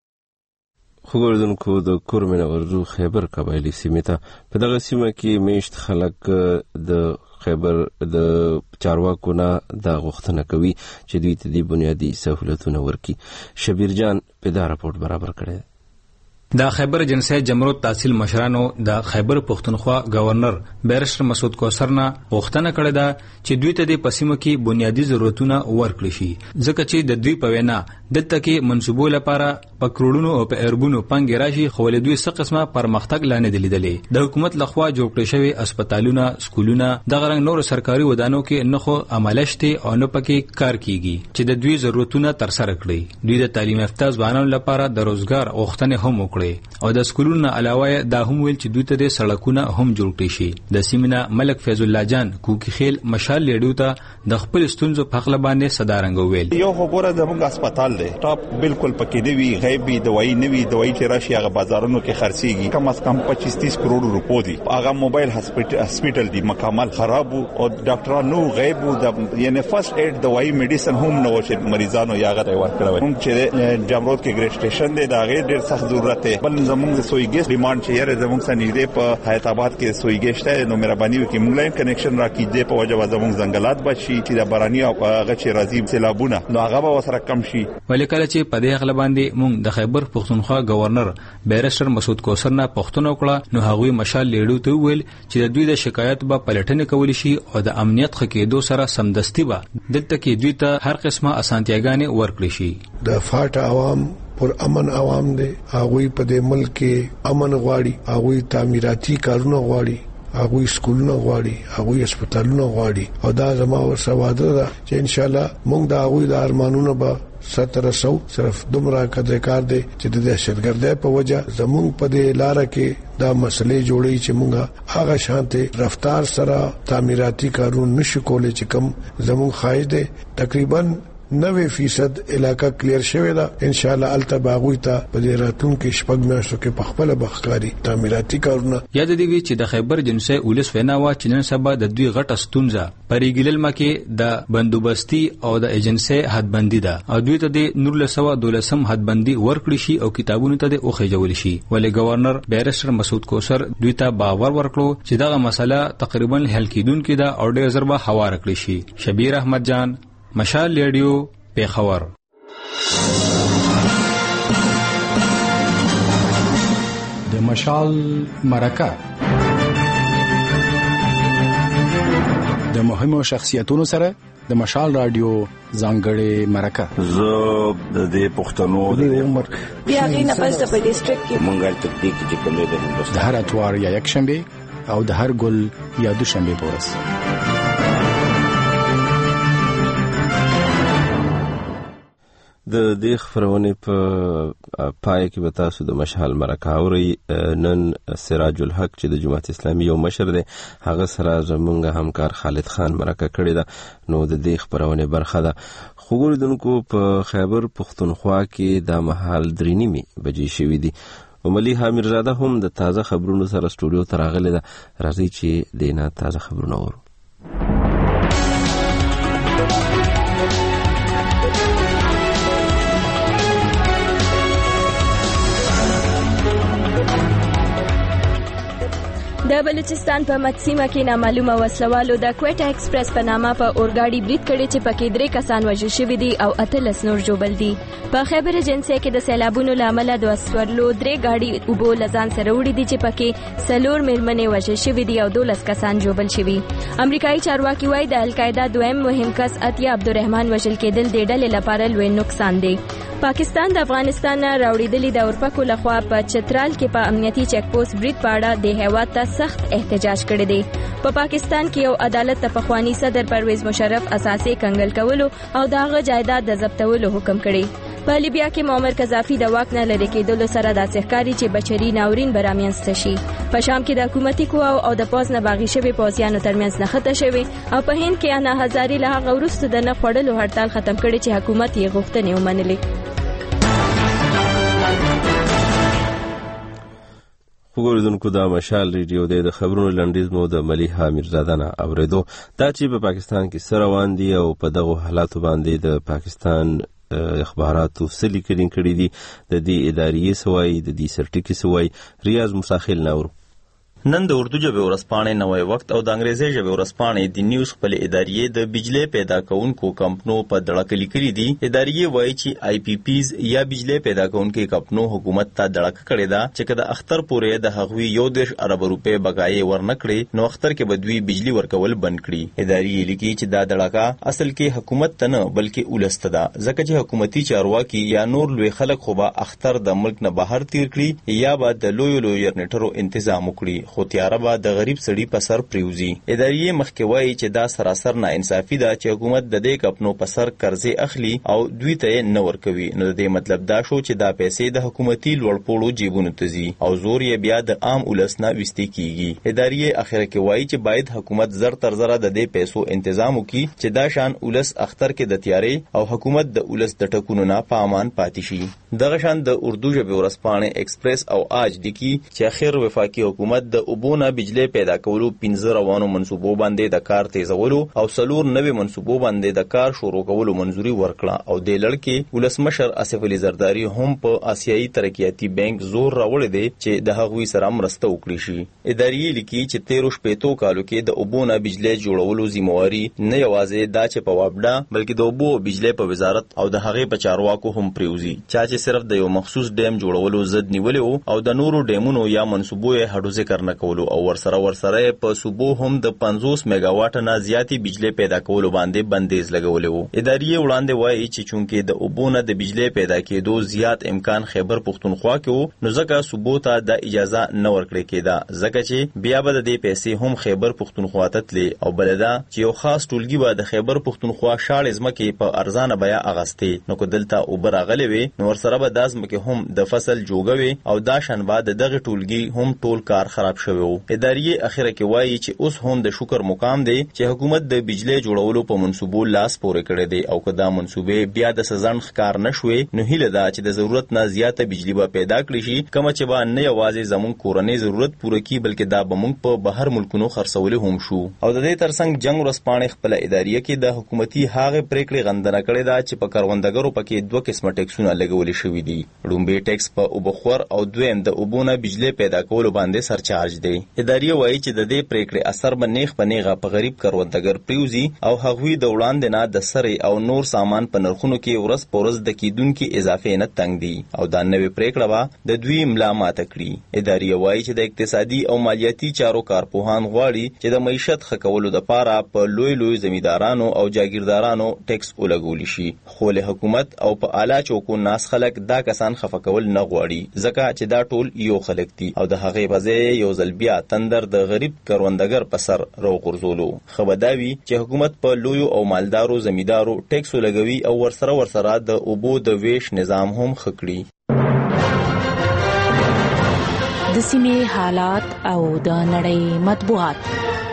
خبردونکو د کورمن ورزو خیبر قبایلی سیمه ته په دغه سیمه کې میشت خلک د خیبر د چارواکو نه د غوښتنه کوي چې دوی ته د بنیادي سہولتونه ورکړي. شبیر جان په دا راپورټ برابر کړی. د خیبر جنسي جمهوریت تحصیل مشرانو د خیبر پښتونخوا گورنر بیرشتر مسعود کوثر نه غوښتنه کړې ده چې دوی ته د پسیمو کې بنیادی ضرورتونه ورکړي شي ځکه چې د دوی په وینا دلته کې منصوبو لپاره په کروڑونو او په اربونو پنګ راشي خو له دوی څه قسمه پرمختګ لانه دي لیدلې. د حکومت لخوا جوړ کړی شوی هسپتالونه سکولونه د غرنګ نور سرکاري ودانو کې نه خو عملشته او نه پکې کار کیږي چې د دوی ضرورتونه تر سره کړي. دوی د تعلیم یافته ځوانانو لپاره د روزګار غوښتنه هم او د سکولونو علاوه دا هم ویل چې دوی ته د سړکونه هم جوړ کړي شي. د سیمینه ملک فیض الله جان کوکی خیل مشال لیډو ته د خپل ستونزو په خپل باندې صدارنګ ویل. یو خبره د موږ هسپتال دی ټاپ بالکل پکې دی وی غیبی دوايي نوي دوايي چې راشي هغه بازارونو کې خرڅيږي کم از کم پچیس تیس کروڑ روپو دي. هغه موبایل هسپتال دی مکمل خراب او ډاکټرانو غیب د یعنی فرست ایډ دوايي میډیسن هم نو چې مریضانو یاغه ورکړل. هم چې جمرود کې ګریډ سټیشن دی دا غیر ډیر سخت ضرورت دی. بل زموږ د سویګیس ډیماند چې یاره زموږ سره نږدې په حیات آباد کې سویګیس ته نو مهرباني وکړئ موږ لاین کنیکشن راکړئ په وجه زموږ ځنګلات بچي چې د باراني او هغه چې راځي سیلابونه نو هغه به وسره کم شي. ولیکل چې په دې غل باندې موږ د خیبر پښتونخوا گورنر بیرشتر مسعود کوثر نه پښتنو کړه نو هغوی مشال لیډو ته ویل چې د دوی د شکایت به پلټنه کول شي او د امنیت خکېدو سره سمدستي به دلته کې دوی ته هر قسمه اسانتیاګانې ورکړي شي. د فاټ عوام پر امن عوام دي هغه په دې ملک کې امن غواړي هغه تعمیراتي کارونه غواړي هغه سکولونه غواړي هغه هسپتالونه غواړي او دا زما ورسره وعده ده چې ان شاء الله موږ دا هغه د ارمانونو به ستر سو صرف دومره قدر کار دی چې د دهشتګردۍ په وجه زموږ په دې لار کې دا مسلې جوړي چې موږ هغه شانته رفتار سره تعمیراتي کارونه نشو کولای چې کم زموږ خایز دی. تقریبا نوے فیصد علاقہ کلیر شوی دا ان شاء الله الته باغوي ته په دې راتون کې شپږ میاشتو کې په خپل بخکاری تعمیراتي کارونه. یاد دی وی چې د خیبر جنسي اولس ویناوا چې نن سبا د دوی غټه ستونزه پریګیلل مکه د بندوبستي او د ایجنسي حدبندي ده او دوی ته د نور له سوا دولسم حدبندي ورکړي شي او کتابونو ته د اوخه جوړ شي. ولی گورنر بیرشتر مسعود کوثر دوی ته باور ورکړو چې دغه مسله تقریبا حل کیدونکې ده او ډېر ضربه هوا رکړي شي. شبیر احمد جان مشال لیډیو پیښور. د مشال مرکه د مهمو شخصیتونو سره د مشال رادیو ځانګړې مرکه زه د دې پښتنو د عمر بیا غینه پس د ډیسټریکټ کې مونږه تکتیک چې کومه ده د هر اتوار یا یک شنبه او د هر ګل یا دوشنبه پورس. د دې خبرونې په پای کې به تاسو د مشال مرکه اورئ. نن سراج الحق چې د جماعت اسلامي یو مشر دی هغه سره زمونږ همکار خالد خان مرکه کړې ده. نو د دې خبرونې برخه ده. خو ګوردونکو په خیبر پښتونخوا کې د مهال درې نیمې بجې شوي دي. ملیحه میرزاده هم د تازه خبرونو سره سټوډیو ته راغلې ده. راځئ چې دینه تازه خبرونه اورو. د بلوچستان په مدسیمه کې نامعلومه وسلوالو د کویټا ایکسپریس په نامه په اورګاډي برید کړی چې پکې درې کسان وژل شوي دي او اتلس نور ژوبل دي. په خیبر ایجنسي کې د سیلابونو له امله د سورلو درې ګاډي اوبو له ځان سره وړي دي چې پکې څلور میرمنې وژل شوي دي او دولس کسان ژوبل شوي. امریکایي چارواکي وایي د القاعده دویم مهم کس عطیه عبدالرحمن وژل کېدل د ډلې لپاره لوی نقصان دی. پاکستان د افغانستان نه راوړېدلې د اورپکو لخوا په چترال کې په امنیتي چیک پوسټ برید په اړه د هیواد ته سخت احتجاج کړی دی. په پا پاکستان کې یو عدالت ته پخوانی صدر پرویز مشرف اساسي کنګل کولو او دغه جایداد د ضبطولو حکم کړی. په لیبیا کې معمر قذافي د واک نه لرې کېدلو سره داسې ښکاري چې بشري ناورین به رامنځته شي. په شام کې د حکومتي قواو او د پوځ نه باغي شوي پوځیانو ترمنځ نښته شوې او په هند کې انا هزاري له هغه وروسته د نه خوړلو هړتال ختم کړی چې حکومت یې غوښتنې ومنلې. وګورئ دا مشال ریډیو د خبرونو لنډیز مو د ملیحه میرزاده نه اوریدو. دا چې په پاکستان کې سره روان دي او په دغه حالاتو باندې د پاکستان اخباراتو سلی کړي کړي دي د دې ادارې سوای د دې سرټیکي سوای ریاض مساخل ناورو. نن د اردو ژبې ورځپاڼې نوی وخت او د انګریزي ژبې ورځپاڼې د نیوز خپل ادارې د بجلی پیدا کوونکو کمپنو په دړه لیکلي دي. ادارې وایي چې آی پی پیز یا بجلی پیدا کوونکو کمپنو حکومت ته دړه کړې ده چې کله اختر پورې د هغوی یو دېرش ارب روپۍ بقایې ورنکړي نو اختر کې بدوی بجلی ورکول بند کړي. ادارې لیکي چې دا دړه اصل کې حکومت ته نه بلکې ولست ده ځکه چې حکومتي چارواکي یا نور لوی خلک خو به اختر د ملک نه بهر تیر کړي یا به د لوی لوی جنریټرو تنظیم وکړي خو تیاره به د غریب سړي په سر پریوزي. ادارې مخکې وایي چې دا سراسر ناانصافي ده چې حکومت د دې کمپنو په سر قرضې اخلي او دوی ته نه ورکوي. نو د دې مطلب دا شو چې دا پیسې د حکومتي لوړپوړو جیبونو ته ځي او زور یې بیا د عام ولس نه ویستې کیږي. ادارې اخر کې وایي چې باید حکومت زر تر زره د دې پیسو تنظیم وکړي چې دا شان ولس اختر کې د تیارې او حکومت د ولس د ټکونو نه په امان پاتې شي. دغه شان د اردو ژبې ورځپاڼې ایکسپریس او آج لیکي چې اخر وفاقي حکومت د اوبونه بجلی پیدا کولو پنځه روانو منصوبو باندې د کار تیزولو او څلور نوي منصوبو باندې د کار شروع کولو منځوري ورکړه او د لړکې ولسمشر اسف علي زرداری هم په آسیایي ترقیاتي بانک زور راوړی دی چې د هغوی سره مرسته وکړي شي. ادارې لیکي چې تیرو شپېتو کالو کې د اوبونه بجلی جوړولو ذمہواري نه یوازې دا چې په وابډا بلکې د اوبو بجلی په وزارت او د هغې په چارواکو هم پریوزي چا چې صرف د یو مخصوص ډیم جوړولو ضد نیولې او د نورو ډیمونو یا منصوبو یې هډو ذکر نه کولو او ورسره ورسره په صوبو هم د پنځوس میگا واټ نه زیاتې بجلی پیدا کولو باندې بندیز لګولې وو. ادارې وړاندې وایي چې چونکې د اوبونه د بجلی پیدا کېدو زیات امکان خیبر پښتونخوا کې وو نو ځکه صوبو ته د اجازه نه ورکړې کېده ځکه چې بیا به د دې پیسې هم خیبر پښتونخوا ته تلې او بل دا چې یو خاص ټولګي به د خیبر پښتونخوا شاړې ځمکې په ارزانه بیه اغستې نو که دلته اوبه راغلې وي نو ورسره به دا ځمکې هم د فصل جوګوي او دا شان به د دغه ټولګي هم ټول کار خراب شوی وو. ادارې اخره کې وایي چې اوس هم د شکر مقام دی چې حکومت د بجلی جوړولو په منصوبو لاس پورې کړی دی او که دا منصوبې بیا د سزن ښکار نه شوې نو هیله ده چې د ضرورت نه زیاته بجلی به پیدا کړي شي کومه چې به نه یوازې زموږ کورنۍ ضرورت پوره کړي بلکې دا به موږ په بهر ملکونو خرڅولې هم شو. او د دې ترڅنګ جنګ ورځپاڼې خپله اداریه کې د حکومتي هغې پریکړې غندنه کړې ده چې په کروندګرو پکې دوه قسمه ټیکسونه لګولې شوي دي. لومبی ټیکس په اوبخور او دویم د اوبو نه بجلی پیدا کولو باندې سرچارج دی. ادارې وایي چې د دې پریکړې اثر به نیغ په نیغه په غریب کروندګر پریوزي او هغوی د وړاندې نه د سرې او نور سامان په نرخونو کې ورځ په ورځ د کیدونکي اضافې نه تنګ دي او دا نوې پریکړه به د دوی ملا ماته کړي. ادارې وایي چې د اقتصادي او مالیاتي چارو کارپوهان غواړي چې د معیشت ښه کولو دپاره په لوی لوی زمیندارانو او جاګیردارانو ټیکس ولګولی شي خو له حکومت او په اعلی چوکو ناس خلک دا کسان خفه کول نه غواړي ځکه چې دا ټول یو خلک دي او د هغې په ځای یو ځل بیا تندر د غریب کروندګر په سر راوغورځولو. خبرداوي چې حکومت په لویو او مالدارو زمیندارو ټیکس لګوي او ورسره ورسره د اوبو د ویش نظام هم خکړي. د سیمې حالات او د نړۍ مطبوعات.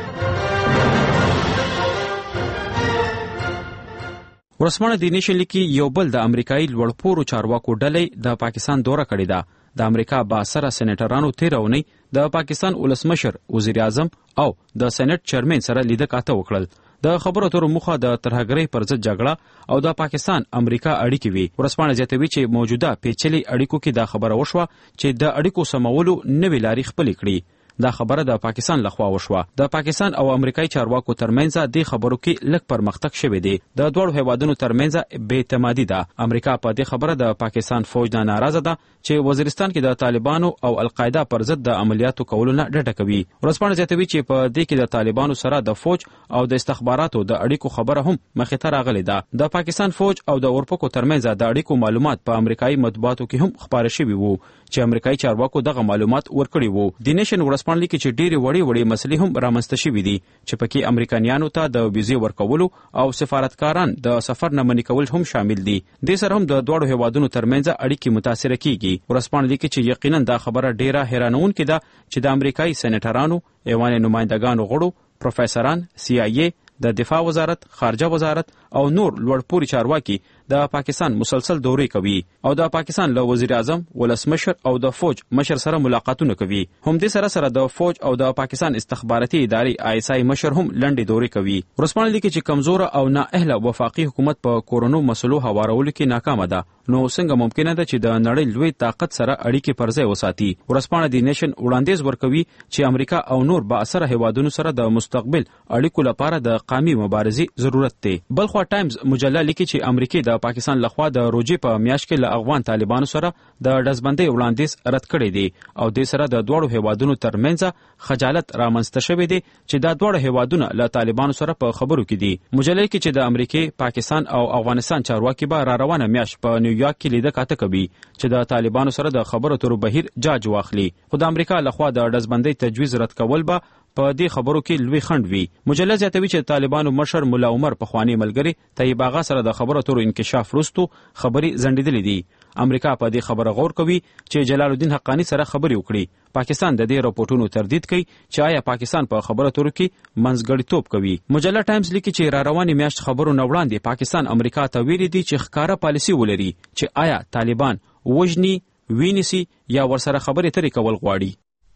ورسمانه د نیشن لیکي یو بل د امریکایي لوړپوړو چارواکو ډلې د پاکستان دوره کړې ده. د امریکا باثره سېنیټرانو تېره اونۍ د پاکستان ولسمشر، وزیر اعظم او د سېنات چیرمن سره لیده کاته وکړل. د خبرو اترو موخه د ترهګرۍ پر ضد جګړه او د پاکستان امریکا اړیکې وي. ورسپانه زیاتوي چې موجوده پیچلي اړیکو کې دا خبره وشوه چې د اړیکو سمولو نوې لارې خپلې کړي. دا خبره د پاکستان لخوا وشوه. د پاکستان او امریکایي چارواکو ترمنځ د خبرو کې لږ پرمختګ شوی دی. د دوړو هیوادونو ترمنځ بې اعتمادي ده. امریکا په دې خبره د پاکستان فوج نه ناراضه ده چې وزیرستان کې د طالبانو او القاعده پر ضد د عملیاتو کولو نه ډډه کوي. ورسپانه زیاتوي چې په دې کې د طالبانو سره د فوج او د استخباراتو د اړیکو خبره هم مخې ته راغلې ده. د پاکستان فوج او د اورپکو ترمنځ د اړیکو معلومات په امریکایي مطبوعاتو کې هم خبره شوي وو چې امریکایي چارواکو دغه معلومات ورکړي وو. د نیشن ورسپانه لیکي چې ډېری وړې وړې مسلې هم رامنځته شوي دي چې پکې امریکایانو ته د ویزې ورکولو او سفارتکاران د سفر نه منع کول هم شامل دي. دې سره هم د دواړو هیوادونو ترمنځ اړیکې متاثره کیږي. ورسپانه لیکي چې یقینا دا خبره ډېره حیرانونکې ده چې د امریکایي سېنیټرانو، ایوان نمایندګانو غړو، پروفیسوران، سی آی ای، د دفاع وزارت، خارجه وزارت او نور لوړپوړي چارواکي د پاکستان مسلسل دورې کوي او د پاکستان له وزیر اعظم، ولسمشر او د فوج مشر سره ملاقاتونه کوي. هم دې سره سره د فوج او د پاکستان استخباراتي ادارې آی اس آی مشر هم لنډې دورې کوي. ورسپانه لیکي چې کمزوره او نااهله وفاقي حکومت په کورونو مسلو هوارولو کې ناکامه ده. نو څنګه ممکنه ده چې د نړۍ لوی طاقت سره اړیکې پر ځای وساتي؟ ورسپانه د نیشن وړاندیز ورکوي چې امریکا او نور با اثر هیوادونو سره د مستقبل اړیکو لپاره د قومي مبارزې ضرورت دی. بلخوا ټایمز مجله لیکي چې امریکا د پاکستان لخوا د روجي په میاشت کې له افغان طالبانو سره د ډزبندۍ وړاندیز رد کړی دی او د سره د دوړو هیوادونو ترمنځ خجالت رامنځته شوی دی چې دا دوړو هیوادونه له طالبانو سره په خبرو کې دي. مجله کې چې د امریکا، پاکستان او افغانستان چارواکي به را روانه میاشت په نیویارک کې لیده کاته کوي چې د طالبانو سره د خبرو اترو بهیر جاج واخلي. خو د امریکا لخوا د ډزبندۍ تجویز رد کول به په دې خبرو کې لوی خنډ وي. مجله زیاتوي چې طالبانو مشر مولا عمر پخوانی ملګری طیب آغا سره د خبرو اترو انکشاف وروسته خبري ځنډېدلې دي. امریکا په دې خبره غور کوي چې جلال الدین حقانی سره خبري وکړي. پاکستان د دې راپورټونو تردید کوي چې آیا پاکستان په خبرو اترو کې منځګړیتوب کوي. مجله ټایمز لیکي چې را روانې میاشت خبرو نه وړاندې پاکستان امریکا ته ویلي دي چې ښکاره پالیسي ولري چې آیا طالبان وژني، وینیسي یا ورسره خبرې ترې کول غواړي.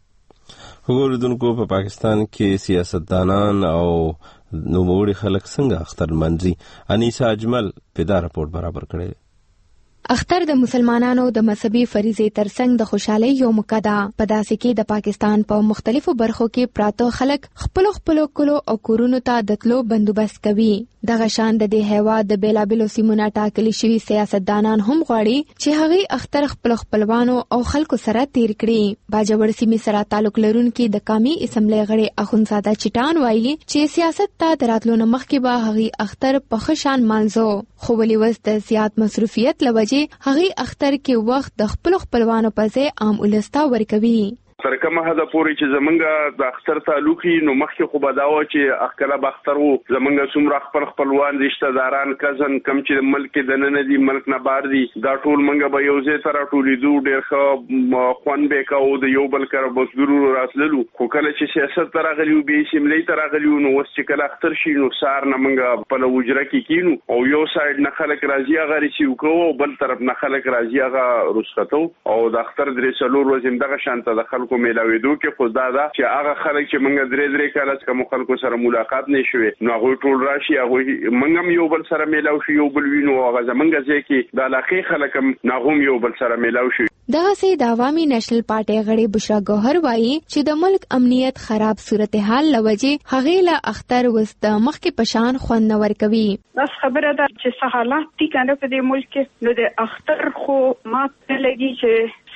وګوردونکو په پاکستان کې سیاستدانان او نوموړي خلک څنګه اختر منځي؟ انیسا اجمل په دا راپورټ برابر کړی. اختر د مسلمانانو د مذهبي فریضې ترڅنګ د خوشحالۍ یو موقع ده. په داسې کې د پاکستان په مختلفو برخو کې پراته خلک خپلو خپلو کلو او کورونو ته د تلو بندوبست کوي. دغه شان د دې هیواد د بیلابیلو سیمو نه ټاکلي شوي سیاستدانان هم غواړي چې هغوی اختر خپلو خپلوانو او خلکو سره تیر کړي. باجوړ سیمې سره تعلق لرونکي د قومي اسمبلی غړي اخوندزاده چټان وایي چې سیاست ته د راتلو نه مخکې به هغوی اختر په ښه شان مانځو، خو ولې اوس د زیات مصروفیت له وجې هغوی اختر کې وخت د خپلو خپلوانو په ځای عام ولس ته ورکوي. تر کومه حده پورې چې زمونږ د اختر تعلقي نو مخکې خو به دا و چې اخکله به اختر وو، زمونږ څومره خپل خپلوان، رشته داران، کزن کم چې د ملک دننه دي، ملک نه بار دي، دا ټول مونږ به یو ځای ته راټولېدو، ډېر ښه خوند به یې کوو، د یو بل کره بزګرو راتللو. خو کله چې سیاست ته راغلي وو، بیا اسمبلۍ ته راغلي وو، نو اوس چې کله اختر شي نو سهار نه مونږ خپله حجره کې کینو او یو سایډ نه خلک راځي هغه ریسیو کوو او بل طرف نه خلک راځي هغه رخصتو او د اختر درې څلور ورځې همدغه شانته د خلکو میلاوېدو کې خو دا ده چې هغه خلک چې موږ درې درې کاله څخه مو خلکو سره ملاقات نه شوې نو هغوی ټول راشي، هغوی موږ هم یو بل سره میلاو شو، یو بل وینو، هغه زموږ ځای کې د علاقې خلک هم هغه هم یو بل سره میلاو شي. دغسې د عوامي نیشنل پارټۍ غړې بشرا ګوهر وایي چې د ملک امنیت خراب صورتحال له وجې هغې له اختر اوس د مخکې په شان خوند نه ورکوي. بس خبره ده چې څه حالات دي کنه په دې ملک کې، نو د اختر خو ما ته لګي چې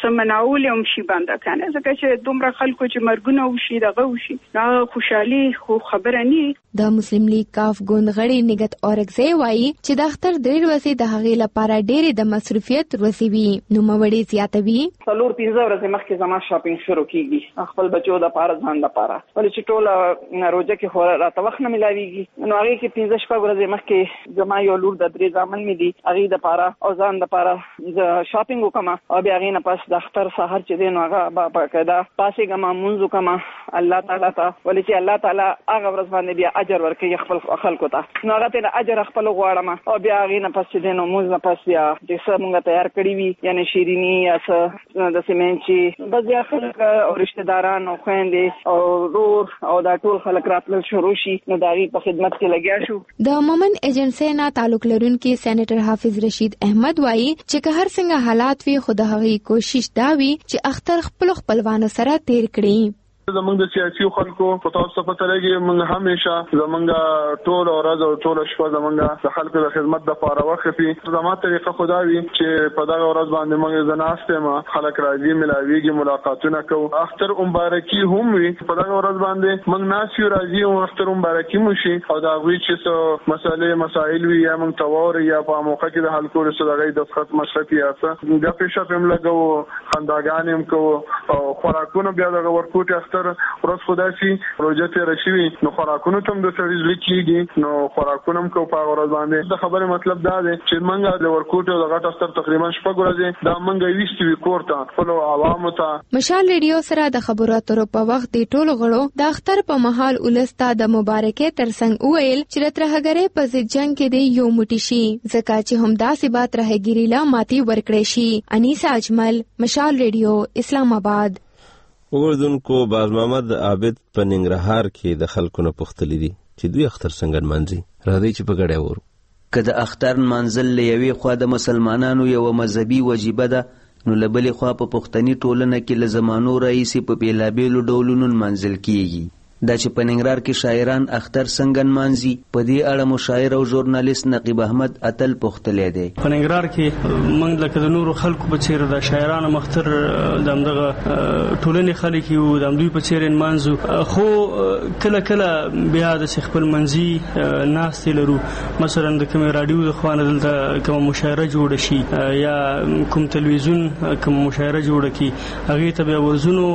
سمناول هم شي باندې کنه ځکه چې دومره خلکو چې مرګونه وشي دغه وشي دا خوشحالي خو خبره نه. د مسلم لیگ کاف ګوند غړي نګت اورګزی وایي چې د اختر درې ورځې د هغې لپاره ډېرې د مصروفیت ورځې وي. نوموړې زیاتوي څلور پنځه ورځې مخکې زما شاپینګ شروع کیږي خپل بچو د پاره ځان د پاره ولې چې ټول روزه کې خو راته وخت نه ملاويږي نو هغه کې پنځه شپږ ورځې مخکې زما یو لور د درې ځامن مې دي هغه د پاره او ځان د پاره د شاپینګ وکم او بیا هغه نه پس د اختر سحر چې دین هغه با قاعده پاسې ګما منځ وکم الله تعالی ته ولې چې الله تعالی هغه ورځ باندې بیا اجر ورکړي خپل خلکو ته نو هغه ته اجر خپل غواړم او بیا هغه نه پس چې دین موږ نه پس بیا چې څه موږ تیار کړی وي یعنی شیرینی یا څه د سیمنچي بس بیا خلک او رشتہ داران او خويندې او رور او دا ټول خلک راتلل شروع شي نو دا غي په خدمت کې لګیا شو. د مومن ایجنسی نه تعلق لرونکي سېنیټر حافظ رشید احمد وایي چې که هر څنګه حالات وي خو د هغې کوشش دا وي چې اختر خپل خپلوانو سره تیر کړي. زمونږ د سیاسي خلکو په تاسو په ترګي موږ همیشه زمونږ ټول ورځ او ټول شپه زمونږ د خلکو د خدمت د لپاره وقفي. زموږ طریقه خداوي چې په دغه ورځ باندې موږ زناسته ما خلک راځي ملاويږي ملاقاتونه کوو. اختر مبارکي هم وي په دغه ورځ باندې موږ ناسي راځي او اختر مبارکي مو شي او دا غوي چې څه مسالې مسائل وي یا موږ تور یا په موقع کې د حل کولو سره غي د خدمت مشرفي اسه د پیښه هم لګو خنداګان هم کوو او خوراکونه بیا د ورکوټ تر ورځ خداسي روزه ته راشي نو خوراکونه تم د سړي لکېږي نو خوراکونه هم کو په ورځ باندې د خبره مطلب دا دی چې منګه د ورکوټ د غټ استر تقریبا شپږ ورځې دا منګه ویستوي کوړه خپل عوامو ته. مشال ریډیو سره د خبرو اترو په وخت د ټولو غړو د اختر په مهال ولستا د مبارکۍ ترڅنګ ویل چې د ترهګرۍ په ضد جنگ کې دی یو موټی شي ځکه چې هم داسې بات ترهګری لا ماتي ورکړي شي. انیسا اجمل مشال ریډیو اسلام آباد. اوردونکو باز محمد عابد په ننګرهار کې د خلکو نه پوښتلي دي چې دوی اختر څنګه نمانځي. راځي چې په ګډه ورو. که د اختر نمانځل له یوې خوا د مسلمانانو یوه مذهبي وجیبه ده نو له بلې خوا په پښتني ټولنه کې له زمانو راهیسې په بېلابېلو ډولونو نمانځل کیږي. دا چې په ننګرهار کې شاعران اختر څنګه نمانځي په دې اړه مو شاعر او ژورنالیست نقیب احمد اتل پوښتلی دی. په ننګرهار کې موږ لکه د نورو خلکو په څېر د شاعرانو مختر د همدغه ټولنې خلک یو د همدوی په څېر نمانځو خو کله کله بیا داسې خپل منځي ناستې لرو مثلا د کومې راډیو د خوا نه دلته کومه مشاعره جوړه شي یا کوم تلویزیون کومه مشاعره جوړه کړي هغې ته بیا ورځو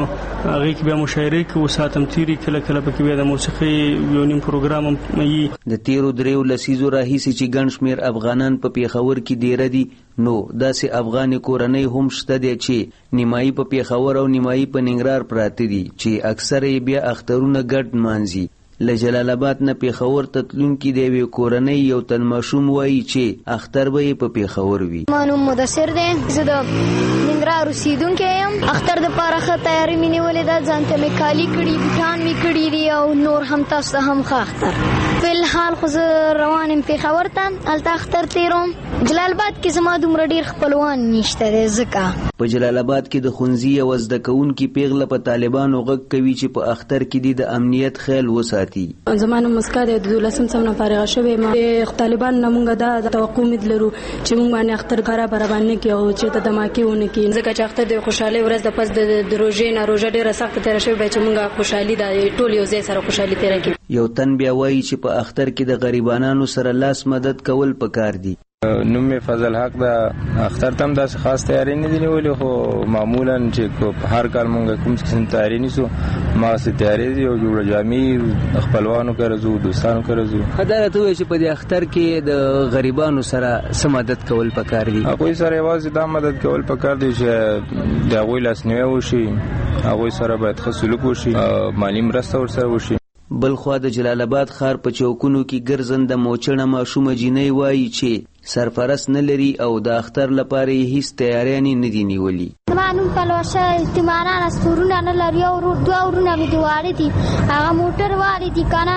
هغې کې بیا مشاعرې کوو ساتم تیري کله کله پکې بیا د موسیقۍ یو نیم پروګرام یي. د تیرو دریو لسیزو راهیسې چې ګڼ شمېر افغانان په پیښور کې دیره دي نو داسې افغاني کورنۍ هم شته دی چې نیمایي په پیښور او نیمایي په ننګرهار پراته دي چې اکثره یې بیا اخترونه ګډ نمانځي. له جلال آباد نه پیښور ته تلونکي د یوې کورنۍ یو تن ماشوم وایي چې اختر به یې په پیښور وي. ما نوم مدثر دی زه د ننګرهار اوسېدونکی یم. اختر دپاره ښه تیاري مې نیولې ده ځان ته مې کالي کړي بوټان مې کړي دي او نور هم تاسو ته هم ښه اختر. فلحال خو زه روان یم پیښور ته هلته اختر تېروم. جلال آباد کې زما دومره ډېر خپلوان نشته دی ځکه په جلال آباد کې د ښوونځي یوه زده کوونکي پیغله په طالبانو غږ کوي چې په اختر کې دې د امنیت خیال وساتي. زما نوم مسکا دی د دولسم صف نه فارغه شوې یم. د طالبانو نه موږ دا توقع امید لرو چې موږ باندې اختر خراب روان نه کړي او چې ته دماکې ونه کړي ځکه چې اختر د خوشحالۍ ورځ د پس د روژې نه روژه ډېره سخته تېره شوې چې موږ خوشحالي ده ټول یو ځای سره خوشحالي تېره کړي. یو تن بیا وایي چې په اختر کې د غریبانو سره لاس مدد کول پکار دي. نوم می فضل حق ده. اختر تم داسې خاص تیاری نه دی نیولې خو معمولا چې هر کال مونږ کوم قسم تیاری نیسو ماغسې تیاری دی او جوړه جامې خپلوانو کره ځو دوستانو کره ځو. دا راته ووایه چې په دې اختر کې د غریبانو سره څه مدد کول پکار دي؟ هغوی سره یوازې دا مدد کول پکار دی چې د هغوی لاسنیوی وشي هغوی سره باید ښه سلوک وشي مالي مرسته ورسره وشي. بل خوا د جلال آباد ښار په چوکونو کې ګرځنده موچڼه ماشومه جینۍ وایي چې سرپرست نه لري او د اختر لپاره یې هیڅ تیاریانې نه دي نیولي. زما نوم پلوشه احتمالان استورونه نه لري او دوه ورونه مې دي واړه دي هغه موټر واړه دي که نه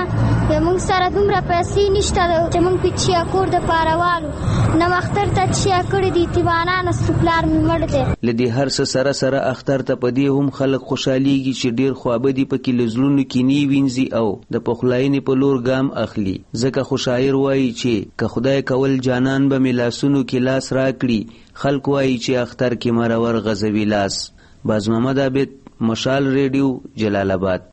زموږ سره دومره پیسې نشته چې موږ په چیا کور د پاره والو نو اختر ته چیا کړی دي تیوانان سپلار می مړ دي. لدی هر څه سره سره اختر ته پدې هم خلک خوشحاليږي چې ډیر خوابدي پکې لزلونو کې نی وینځي او د پخلاینې په لور ګام اخلي. ځکه خوشایر وایي چې که خدای کول جانان به ملاسونو کې لاس راکړي. خلک وایي چې اختر کې مرور غزوی لاس. باز محمد عابد، مشال ریډیو، جلال آباد.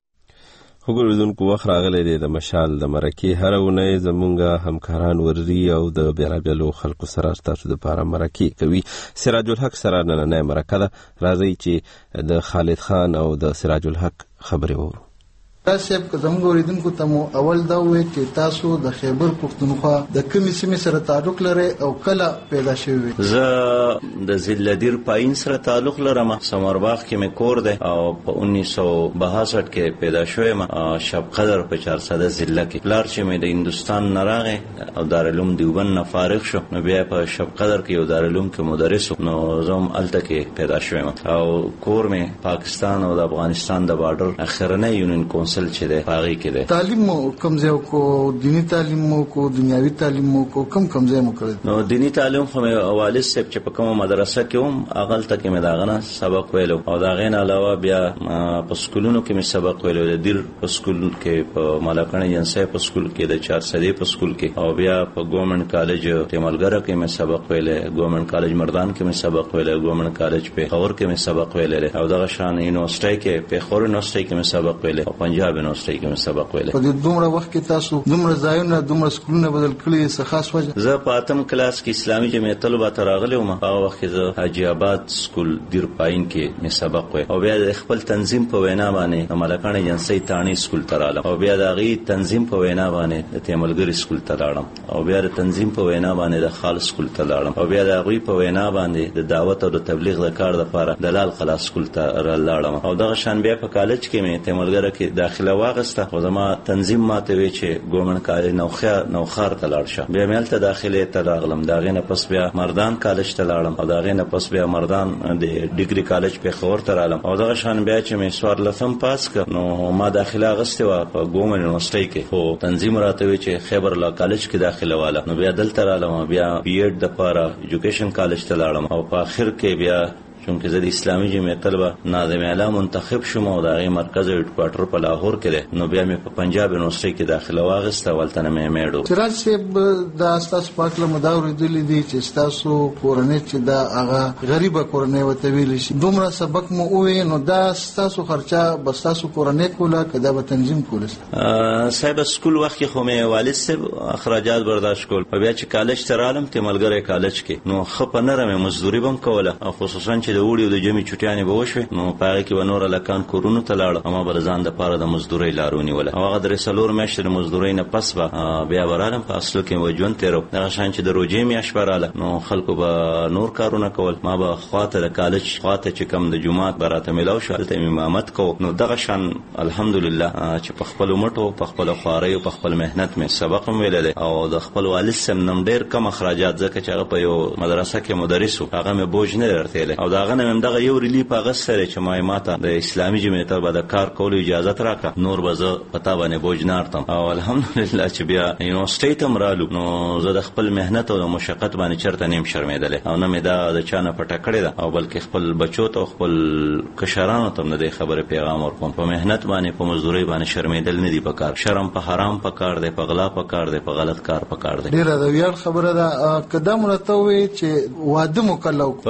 وګورئ وخت راغلی دی د مشال د مرکې هره اونۍ زمونږ همکاران ورځي او د بېلابېلو خلکو سره ستاسو دپاره مرکې کوي. سراج الحق سره نننۍ مرکه ده. راځئ چې د خالد خان او د سراج الحق خبرې وورو. تاسو که زموږ اوریدونکو ته مو اول دا وایي چې تاسو د خیبر پښتونخوا د کومې سیمې سره تعلق لرئ او کله پیدا شوي؟ زه د ضلع پاین سره تعلق لرم. سمرباغ کې مې کور دی او په انیس سو بهشت کې پیدا شوم شب قدر په چارسده ضلع کې. پلار چې مې د هندوستان نه راغی او دارالعلوم دیوبند نه فارغ شو نو بیا په شب قدر کې یو دارالعلوم کې مدرس نو زه هم هلته کې پیدا شوم او کور مې پاکستان او د افغانستان د بارډر اخرنۍ یونین کونسل چې ده پاغي کې ده. تعلیم مو کوم ځای کو؟ دینی تعلیم مو کو؟ دنیوي تعلیم مو کو؟ کم کم ځای مو کړی؟ نو دینی تعلیم خو مې والد صاحب چې په کومه مدرسه کې هم اغل تک مې داغنه سبق ویلو او داغین علاوه بیا په سکولونو کې مې سبق ویلو. د دیر په سکول کې په مالکانه جنسي په سکول کې د چار سدې په سکول کې او بیا په ګورنمنت کالج تیملګره کې مې سبق ویلې. ګورنمنت کالج مردان کې مې سبق ویلې. ګورنمنت کالج په خور کې مې سبق ویلې او دغه شان یونیورسيټي کې په خور یونیورسيټي کې مې سبق ویلې او پنجاب یونیورسيټي کې مې سبق ویلې. په دې دومره وخت کې تاسو دومره ځایونه دومره سکولونه بدل کړی څه خاص وجه؟ زه په اتم کلاس کې اسلامي جمعیت طلبه ته راغلی وم. هغه وخت کې زه حاجي آباد سکول دیر پاین کې مې سبق وی او بیا د خپل تنظیم په وینا باندې د ملکانه جنسي تانی سکول ته رالم او بیا د هغې تنظیم په وینا باندې د تیملګري سکول ته لاړم او بیا د تنظیم په وینا باندې د خال سکول ته لاړم او بیا د هغوی په وینا باندې د دعوت او د تبلیغ د کار لپاره د لال قلعه سکول ته لاړم او دغه شان بیا په کالج کې مې تیملګره کې داخله واغسته او زما تنظیم ماته وی چې ګورنمنت کالج نوخه نوخار ته لاړ شه. بیا مې هلته داخله ته راغلم. د هغې نه پس بیا مردان کالج ته لاړم او د هغې نه پس بیا مردان د ډیګري کالج پېښور ته رالم او دغه شان بیا چې مې څوارلسم پاس کړ نو ما داخله اخیستې وه په ګورنمنت یونیورسټۍ کې خو تنظیم راته وی چې خیبر الله کالج کې داخله واله نو بیا دلته رالم بیا بي ایډ دپاره ایجوکیشن کالج ته لاړم او په آخر کې بیا چونکه زه د اسلامي جمعیت طلبه ناظم اعلی منتخب شوم او د هغې مرکز هیډکواټر په لاهور کې دی نو بیا مې په پنجاب یونیورسټۍ کې داخله واخیسته. هلته نه مې میډ سراج صاحب دا ستاسو په هکله مو دا اورېدلي دي چې ستاسو کورنۍ چې دا هغه غریبه کورنۍ ورته ویلی شي دومره سبق مو ووایي نو دا ستاسو خرچه به ستاسو کورنۍ کوله که دا به تنظیم کوله؟ صاحب سکول وخت کې خو مې والد صاحب اخراجات برداشت کول په بیا چې کالج ته رالم تیملګری کالج کې نو ښه په نره مې مزدوري به هم کوله او خصوصا چې د وړي او د جمعې چټیانې به وشوې نو په هغې کې به نور هلکان کورونو ته لاړه او ما به د ځان دپاره د مزدورۍ لار ونیوله او هغه درې څلور میاشتې د مزدورۍ نه پس به بیا به رالم په اصلو کې به ژوند تېرو. دغه شان چې د روژې میاشت به راله نو خلکو به نور کارونه کول. ما به خواته د کالج خواته چې کوم د جومات به راته میلاو شو هلته یې امامت کو نو دغه شان الحمدلله چې په خپلو مټو په خپلو خواریو په خپل محنت مې سبق هم ویلی دی او د خپل والد صاحب نه ډېر کم اخراجات ځکه چې هغه په یو مدرسه کې مدرس و هغه مې بوج نه دی ورتېلی او د هغه نه مې دغه یو ریلیف اغوستی دی چې ما یې ماته د اسلامي جمعیت طلبه د کار کولو اجازت راکړه نور به زه په تا باندې بوج نه ارتم او الحمدلله چې بیا یونیورسټۍ ته م رالو نو زه د خپل محنت او د مشقت باندې چېرته نیم شرمېدلی او نه مې دا د چا نه پټه کړې ده او بلکې خپل بچو ته او خپل کشرانو ته هم د دې خبرې پیغام ورکوم په محنت باندې په مزدورۍ باندې شرمېدل نه دي په کار. شرم په حرام په کار دی په غلا په کار دی په غلط کار په کار دی. ډېره د ویاړ خبره ده. که دا مو راته ووایي چې واده مو کله وکړو؟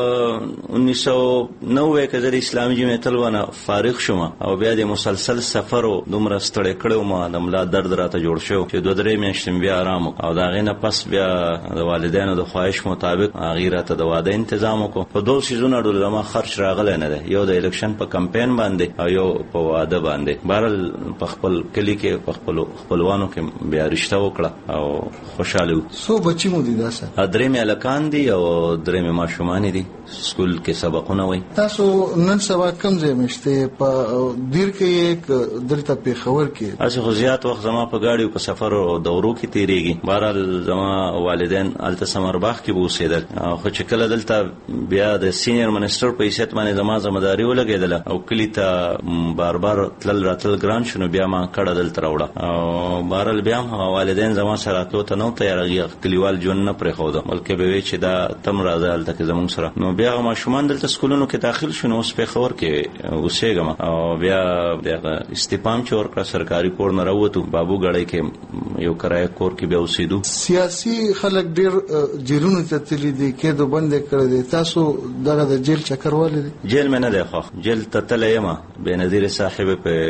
په انیس سو نوې کې زه د اسلامي جمعیت طلبه نه فارغ شوم او بیا د مسلسل سفر و دومره ستړی کړی وم د ملا درد راته جوړ شو چې دوه درې میاشتې مې بیا ارام وکړ او د هغې نه پس بیا د والدینو د خواهش مطابق هغې راته د واده انتظام وکړو. په دوه څیزونه ډول زما خرچ راغلی نه دی یو د الکشن په کمپین باندې او یو په واده باندې. بهرحال په خپل کلي کې په خپلو خپلوانو کې بیا رشته وکړه او خوشحاله وو. څو بچي مو دي داسې؟ درې مې هلکان دي او درې مې ماشومانې دي. سکول سکول کې سبقونه وای. تاسو نن سبا کوم ځای مشته په دیر کې یک دلته په خبر کې اسی خو زیات وخت زما په گاډي په سفر او دورو کې تیریږي. بهرحال زما والدین الته سمرباغ کې اوسېدل خو چې کله دلته بیا د سینیئر منسٹر په حیثیت باندې زما ځمداري ولګېدله او کلی ته بار بار تلل راتل ګران شنو بیا ما کړه دلته راوړه او بهرحال بیا هم والدین زما سره راتلو ته نو تیارېږي کلیوال ژوند نه پرېښوده بلکې به وی چې دا تم راځه هلته کې زموږ سره. نو بیا ماشومان دلته سکولونو کې داخل شو اوس پېښور کې اوسېږم او بیا دغه استفام چې ورکړه سرکاري کور نه راووتو بابو غړی کې یو کرایه کور کې بیا اوسېدو. سیاسي خلک ډېر جیلونو ته تللي دي کېدو بندې کړی دی. تاسو دغه د جیل چکر ولې دی؟ جیل مې نه دی خوښ. جیل ته تللی یم بېنظیر صاحب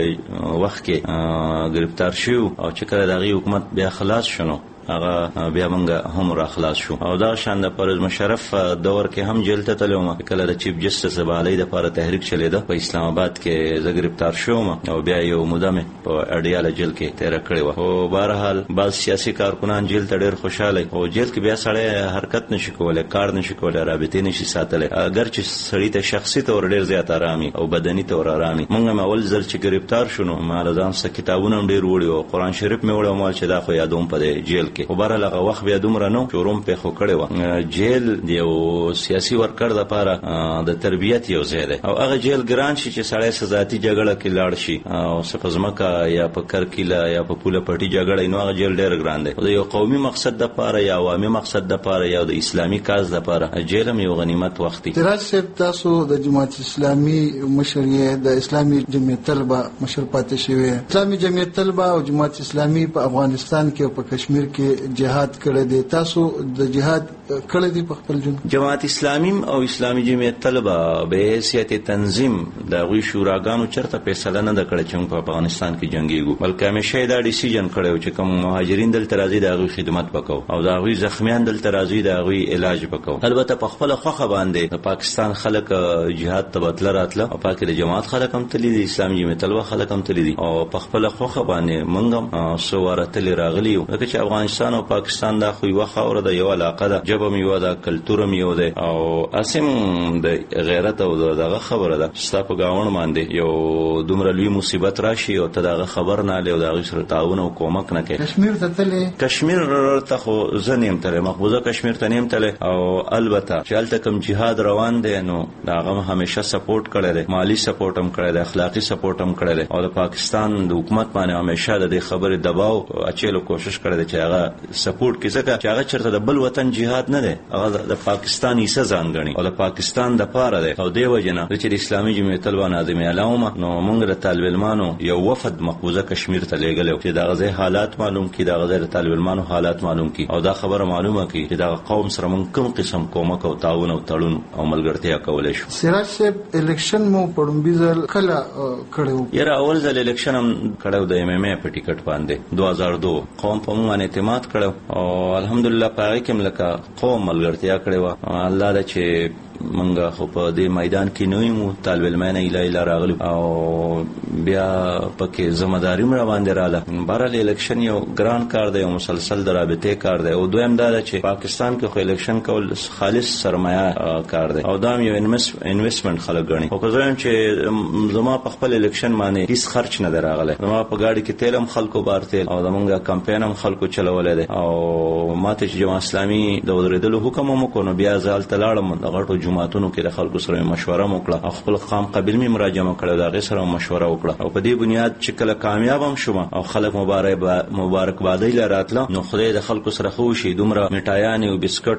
په وخت کې ګرفتار شو او چې کله د هغې حکومت بیا خلاص شنو هغه بیا موږ هم را خلاص شو او دا شان د پرویز مشرف دور کې هم جیل ته تلوم. کله د چیف جسټس بالای د لپاره تحریک چلیده په اسلام آباد کې زه گرفتار شوم او بیا یو مدام په اډیاله جیل کې تیر کړی و. او بهرحال بعض سیاسي کارکنان جیل ته ډېر خوشاله او جیل کې بیا سړی حرکت نشي کولای کار نشي کولای رابطې نشي ساتلی اگر چې سړی ته شخصي تور ډېر زیات آرامي او بدني تور آرامي. موږ هم اول ځل چې گرفتار شونو مال ځان سره کتابونه ډېر وړي او قرآن شریف مې وړو مال چې دا خو یادوم په جیل کې. وبره لغه وخت بیا دومره نو چوروم په خو کړي و. جیل یو سیاسي ورکر د لپاره د تربیت یو ځای دی او هغه جیل ګران شي چې سړی سزاتي جګړه کې لاړ شي او سپزمکا یا په کرکیلا یا په پوله پټي جګړه نو هغه جیل ډېر ګران دی. د یو قومي مقصد د لپاره یا عوامي مقصد د لپاره یا د اسلامي کاز د لپاره جیل هم یو غنیمت وخت دی. تراج صاحب تاسو د جماعت اسلامي مشرۍ د اسلامي جمعیت طلبه مشر پاتې شوی. اسلامي جمعیت طلبه او جماعت اسلامي په افغانستان کې او په کشمیر کې جهاد کړی دی. تاسو د جهاد کړی دی په خپل ژوند؟ جماعت اسلامي او اسلامي جمعیت طلبه به حیثیت تنظیم د غوي شوراګانو چرته فیصله نه کړې چې په افغانستان کې جنگيږو بلکې همیشه دا ډیسیژن کړو چې کوم مهاجرین دلته راځي د غوي خدمت وکاو او د غوي زخمیان دلته راځي د غوي علاج وکاو. البته په خپل خوخه باندې د پاکستان خلک جهاد ته بتل راتله او پاکي د جماعت خلک هم تللی دي اسلامي جمعیت طلبه خلک هم تللی دي او په خپل خوخه باندې منګم سواره تل راغلی یو لکه چې افغانستان او پاکستان دا خو یو خاور د یو علاقه ده جبم یو ده کلتورم یو ده او اسیم د غیرت او دغه خبره ده ستاسو گاون باندې یو دومره لوی مصیبت راشي او ته دغه خبر نه لې او دغه سره تعاون او کومک نه کوي. کشمیر ته تللی کشمیر ته خو زنیم تل مقبوضه کشمیر ته نیم تل او البته چې الته کوم جهاد روان دی نو داغه همیشه سپورټ کړی دی مالی سپورټ هم کړی دی اخلاقی سپورټ هم کړی دی او د پاکستان د حکومت باندې همیشه د خبرې دباو اچولو کوشش کړی دی چې هغه سپورټ کړي ځکه چې هغه چرته د بل وطن جهاد نه دی هغه د پاکستان حصہ ځان غني او د پاکستان د پاره دی او دی وجنه چې د اسلامي جمعیت طلبه ناظم علامه نو موږ د طالب علمانو یو وفد مقبوضه کشمیر ته لېږل چې دا غزه حالات معلوم کړي دا غزه طالب علمانو حالات معلوم کړي او دا خبره معلومه کړي چې دا قوم سره موږ کوم قسم کومک او تعاون او تړون او ملګرتیا کولای شو. سراج صاحب الیکشن مو پړمبي ځل کله کړو؟ یره اول ځل الیکشن هم کړو د ایم ایم ای په ټیکټ باندې دوه هزار دوه قوم په موږ باندې اعتماد کړو او الحمدلله پاره کې ملکه قوم ملګرتیا کړې و. الله دا چې منګه خو په دې میدان کې نوې مو طالب علمانه اله اله راغلي او بیا پکې ځمداري مې باندې رااله. بهرحال الیکشن یو ګران کار دی او مسلسل د رابطې کار دی او دویم دا چې پاکستان کې خو الیکشن کول خالص سرمایه کار دی او دا یو انویسټمنت خلک غني او که زه چې زما په خپل الیکشن باندې هیڅ خرچ نه دراغله زما په گاډي کې تیل هم خلکو بار تیل او زمونږ کمپاین هم خلکو چلولې دي او ماته چې جماعت اسلامي د ودرېدلو حکم هم کو نو بیا ځال تلاړم د غټو جماعتونو کې د خلکو سره مشوره وکړه او خپل قام قبیل می مراجعه وکړه دا غي سره مشوره وکړه او په دې بنیاد چې کله کامیاب هم شوم او خلک مبارک مبارک بادای لراتله نو خدای د خلکو سره خو شي دومره میټایان او بسکټ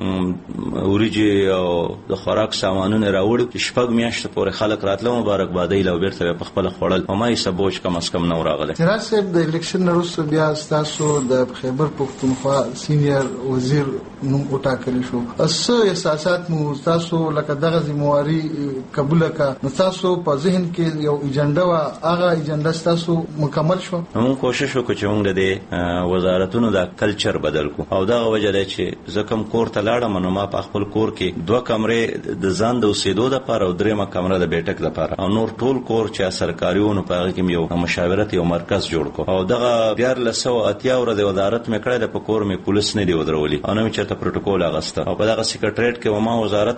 او اوریجی او د خوراک سامانونه راوړ چې شپږ میاشتې پورې خلک راتله مبارک بادای له بیرته په خپل خړل او ما یې سبوج کم اس کم نو راغله. سراج صاحب د الیکشن وروسته بیا تاسو د خیبر پختونخوا سینیئر وزیر نوم وټاکل شو. اسه احساسات مو تاسو لکه دغه ذمہواری قبول کا نو تاسو په ذهن کې یو ایجنډا وا هغه ایجنډا تاسو مکمل شو؟ موږ کوشش وکړو چې موږ د وزارتونو د کلچر بدل کو او دا وجه ده چې زکم کور ته لاړم نو ما په خپل کور کې دوه کمرې د ځان د اوسېدو لپاره او درېمه کمره د بیٹک لپاره او نور ټول کور چې سرکاریونو په هغه کې یو مشاورت یو مرکز جوړ کو او دغه بیا لسو اتیا ور د وزارت مې کړه د پکور مې پولیس نه دی ودرولي او نو چې ته پروتوکول اغسته او په دغه سیکریټریټ کې ما وزارت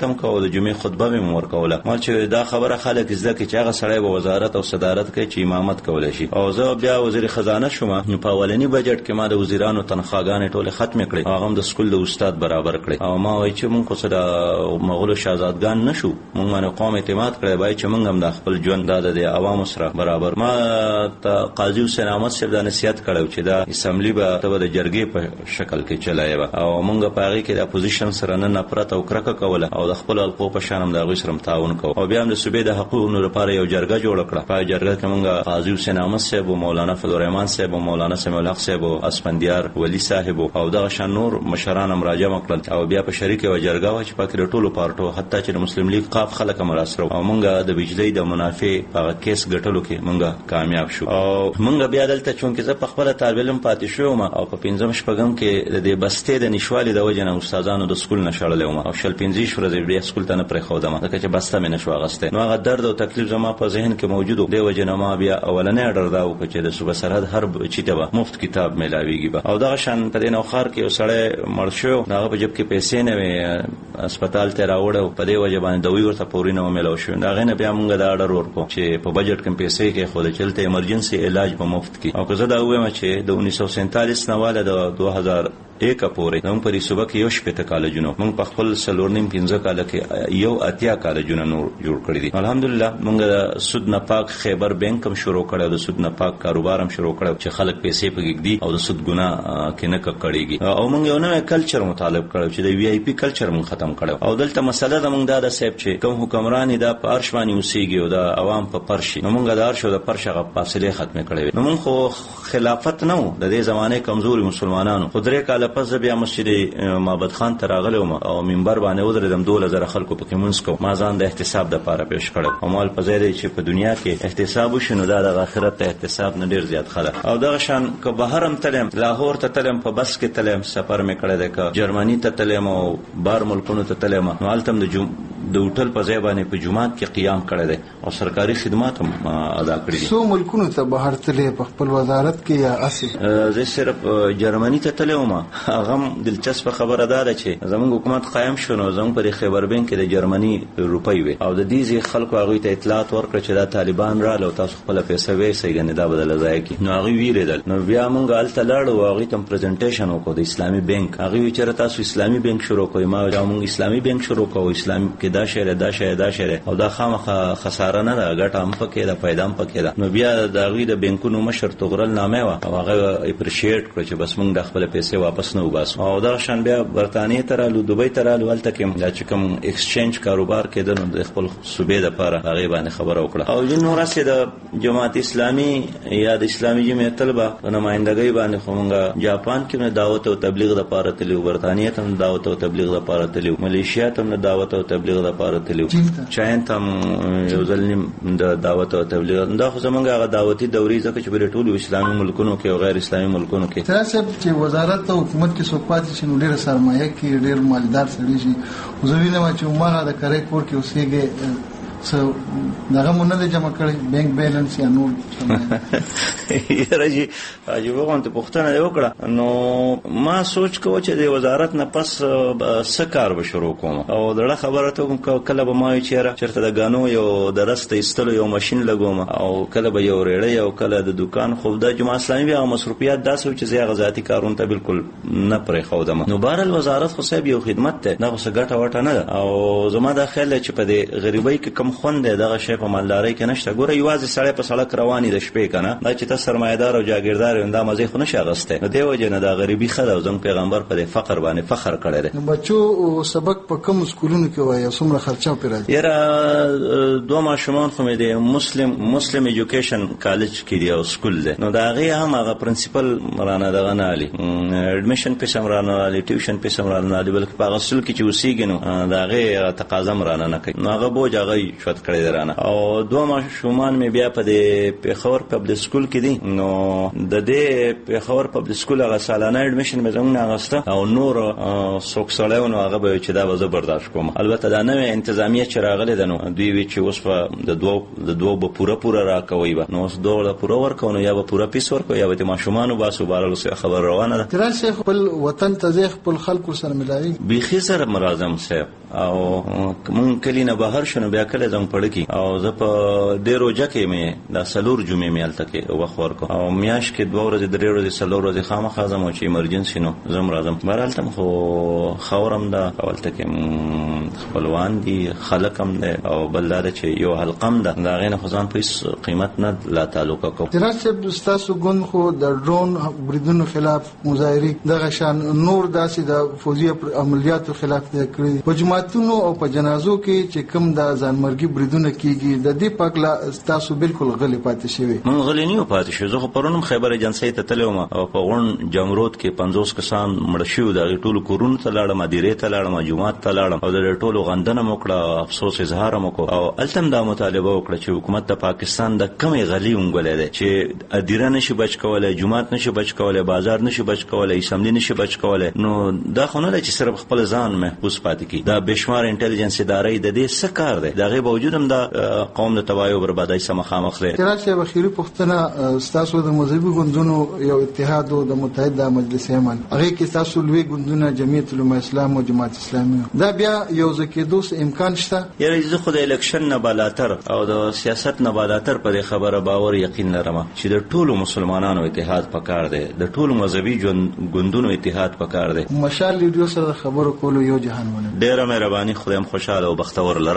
هم کوو د جمعې خطبه مې ورکوله ما چې دا خبره خلک زده کړي چې هغه سړی به وزارت او صدارت کوي چې امامت کولی شي او زه بیا وزیر خزانه شوم په اولنی بجټ کې ما د وزیرانو تنخواګانې ټولې ختم کړې هغه هم د سکول د استاد برابر کړې او ما وایي چې موږ خو سره مغولو شاهزادګان نشو موږ باندې قوم اعتماد کړی وایي چې موږ هم د خپل ژوند د عوامو سره برابر ما ته قاضي حسین احمد صاحب دا نصیحت کړو چې دا اسمبلی به ته د جرګې په شکل کې چلایي او موږ په هغه کې د اپوزیشن سره نه نفرت او کرکه کوله او د خپل حقوقو په شان هم د غوښ سره تعاون کوو او بیا هم د صوبې د حقوقو لپاره یو جرګه جوړ کړه په جرګه کې موږ قاضي حسین احمد صاحب او مولانا فضل الرحمن صاحب او مولانا سمیع الحق صاحب او اسفندیار ولی صاحب او دغه شان نور مشران هم راجمع کړل او بیا په شریک و جرګه و چې پکې ټولو پارټو حتی چې د مسلم لیگ قاف خلک هم راسره او موږ د بجلی د منافع په کیس ګټلو کې موږ کامیاب شو او موږ بیا دلته چونکې زه په خپل طالب علم پاتې شوم او په پنځم شپږم کې د بستې د نشوالي د وجه نه استادانو د سکول نشړلې و او شل پنځه ورځې بیا سکول ته نه پرې خو دمه ځکه چې بسته مې نشو غسته نو هغه درد او تکلیف زما په ذهن کې موجود و د وجه نه ما بیا اولنې اډر دا و چې د صوبه سرحد هر چی ته مفت کتاب ملاويږي او دغه شان په نو خار کې وسړی مړ شو دغه په جب کې پیسې نه وي هسپتال ته راوړو په دې وجه باندې دوی ورته پوري نه ملو شو دغه نه بیا موږ دا اډر ورکو چې په بجټ کې پیسې کې خو د چلته ایمرجنسي علاج په مفت کې او که زه دا وایم چې د انیس سو سینتالیس نه والا د دوه هزار یک پورې موږ په صوبه کې یو شپږ کالجونو موږ په خپل سلورنیم پنځه کال کې یو اتیا کالجونو نور جوړ کړی دي الحمدلله موږ د سود نه پاک خیبر بانک هم شروع کړو د سود نه پاک کاروبار هم شروع کړو چې خلک پیسې پګږدي او د سود ګناه کې نه کړيږي او موږ یو نوې کلچر مطالب کړو چې د وی آی پی کلچر موږ ختم کړو او دلته مسله د موږ د سیب چې کوم حکمران دا پارشوانی اوسېږي او د عوام په پرشي نو موږ دار شو د پرشغه فاصله ختم کړو نو موږ خو خلافت نه و د دې زمانه کمزوري مسلمانانو خدای کاله پس بیا مسجد معبد خان ته راغلم او منبر باندې ودرېدم دوه زره خلکو پکې مونږ کو ما ځان د احتساب د پاره پیش کړم او مال په ځای چې په دنیا کې احتساب وشنو دا د آخرت ته احتساب نه ډیر زیات خلک او دغه شان که بهرم تلم لاهور ته تلم په بس کې تلم سفر مې کړی دی که جرمني ته تلم او بار ملکونو ته تلم نو التم د د هوټل په ځای باندې په جمعات کې قیام کړی دی او سرکاري خدمات هم ادا کړی دي څو ملکونو ته بهر تلې په خپل وزارت کې یا اسی زه صرف جرمني ته تلم هغه دلچسپ خبره ده چې زموږ حکومت قائم شونه زموږ په خیبر بانک کې د جرمني روپۍ وي او د دې ځای خلکو هغه ته اطلاعات ورکړه چې دا طالبان را لو تاسو خپل پیسې وې سیګنه دا بدل ځای کې نو هغه ویریدل نو بیا موږ الته لاړو هغه ته پریزنټیشن وکړو د اسلامي بانک هغه چې تاسو اسلامي بانک شروع کوئ ما موږ اسلامي بانک شروع کوو اسلامي کې دا شهر دا شهر دا شهر او دا خامخه خساره نه ده ګټه هم پکې ده پیدا هم پکې ده نو بیا د هغه د بانکونو مشر توغرل نامه وا او هغه اپریشیټ کړ چې بس موږ د خپل پیسې واپس نه وباسو او دا شان بیا برتانیې ته رالو دوبۍ ته رالو هلته کې دا چې کوم ایکسچینج کاروبار کېده نو د خپل صوبې لپاره هغه باندې خبره وکړه او جن نور سره د جماعت اسلامي یا د اسلامي جمعیت طلبه نمائندګۍ باندې خو جاپان کې دعوت او تبلیغ لپاره تلو برتانیې ته دعوت او تبلیغ لپاره تلو ملیشیا ته دعوت او تبلیغ لپاره تلو چاین ته یو ځل د دعوت او تبلیغ دا خو زمونږ هغه دعوتي دوري ځکه چې په ټولو اسلامي ملکونو کې او غیر اسلامي ملکونو کې تاسو چې وزارت او حکومت کې څوک چې نو ډېر سرمایه کې ډېر مالدار سړي شي زه وینم چې ما د کاري کور کې اوسېږي سو دغه مونږ نه جمع کړی بانک بیلانس یا نور راځي عجیب غونډه پښتنه وکړه نو ما سوچ کوم چې د وزارت نه پس سکار به شروع کوم او دغه خبره ته کله به ما چیرې چرته د غانو یو درسته استلو یو ماشين لګوم او کله به یو ریړې او کله د دکان خو د جمعه اسلامي بیا مصروفیات داسې چې زیاغه ذاتی کارون ته بالکل نه پرې خودم نو بهر الوزارت خو صاحب یو خدمت ته نه څه ګټه وټه نه او زما د خیال چې په دې غریبۍ کې کم خوند دغه شی په مالداري کې نشته ګوره یوازې سړی په سړک رواني د شپې کنه دا چې تاسو سرمایدار او جاګیردار انده مزه خو نشه غسته نو دی وجه نه د غریبي خدای او زم پیغمبر په فقر باندې فخر کړی دی نو بچو سبق په کوم سکولونو کې وایي څومره خرچه پیرا یاره دوه ماشومان خو مې د مسلم مسلم ایجوکیشن کالج کې دی او سکول دی نو دا هغه هم هغه پرنسپل مرانه دغه نه علي اډمیشن په سمرانه علي ټیوشن په سمرانه علي بلکې په غسل کې چې اوسېږي نو دا هغه تقاضا مرانه نه کوي نو هغه بوج هغه رشوت کړی درانه او دوه ماشومان مې بیا په دې پیښور پبلک سکول کې دي نو د دې پیښور پبلک سکول هغه سالانه اډمیشن مې زموږ اغسته او نور څوک سړی نو هغه به چې دا به زه برداشت کوم البته دا نوې انتظامیه چې راغلې ده نو دوی وی چې اوس په د دوه د دوه به پوره پوره راکوي به نو اوس دوه پوره ورکو نو یا به پوره پیس ورکو یا به ماشومان باسو بارلو خبر روانه ده تران شیخ خپل وطن ته خپل خلکو سره ملایي بيخي سره مرازم صاحب او مون کلی نه بهر شنو بیا کله زم پړ کی او زه په ډیرو جکه مې دا سلور جمعې مې الته کې وخت ورکو او میاش کې دوه ورځې درې ورځې سلور ورځې خامخا زم چې ایمرجنسي نو زم راځم برالتم خو خورم دا اولته کې خپلوان دي خلکم ده او بلدار چې یو حلقم ده دا غینه خزان په قیمت نه لا تعلق کو ترڅ تاسو ګون خو د ډرون بریدونو خلاف مظاهره دغه شان نور داسې د فوجي عملیاتو خلاف کړی په جماعتونو او په جنازو کې چې کوم د ځانمرګي بریدونه کیږي د دې پکلا تاسو بالکل غلي پاتې شوی من غلي نه پاتې شو زه پرونم خیبر ایجنسی ته تلم او په غون جمرود کې پنځوس کسان مړ شو د ټولو کورونو ته لاړم مدیره ته لاړم جماعت ته لاړم او د ټولو غندنه موکړه افسوس اظهار موکو او التم دا مطالبه وکړه چې حکومت د پاکستان د کمی غلي اونګولې ده چې ادیره نشي بچ کولای جماعت نشي بچ کولای بازار نشي بچ کولای اسمبلی نشي بچ کولای نو دا خو نه چې صرف خپل ځان محفوظ پاتې کی دا بشمار انټيليجنس ادارې د دې څه کار دی دا غي باوجود هم دا قوم د تباہي او بربادۍ سره مخامخ دي ترڅ بخیری پښتنه تاسو د مذهبي ګوندونو یو اتحاد او د متحد مجلس امن هغه کې تاسو لوی ګوندونه جمعیت العلماء اسلام او جماعت اسلامي دا بیا یو ځکه دوس امکان شته یعنی زه خو د الیکشن نه بالاتر او د سیاست نه بالاتر په خبره باور یقین لرم چې د ټولو مسلمانانو اتحاد پکار دی د ټولو مذهبي ګوندونو اتحاد پکار دی مشال لیډیو سره خبرو کولو یو جهان ونه ډیره مهرباني خدایم خوشاله او بختور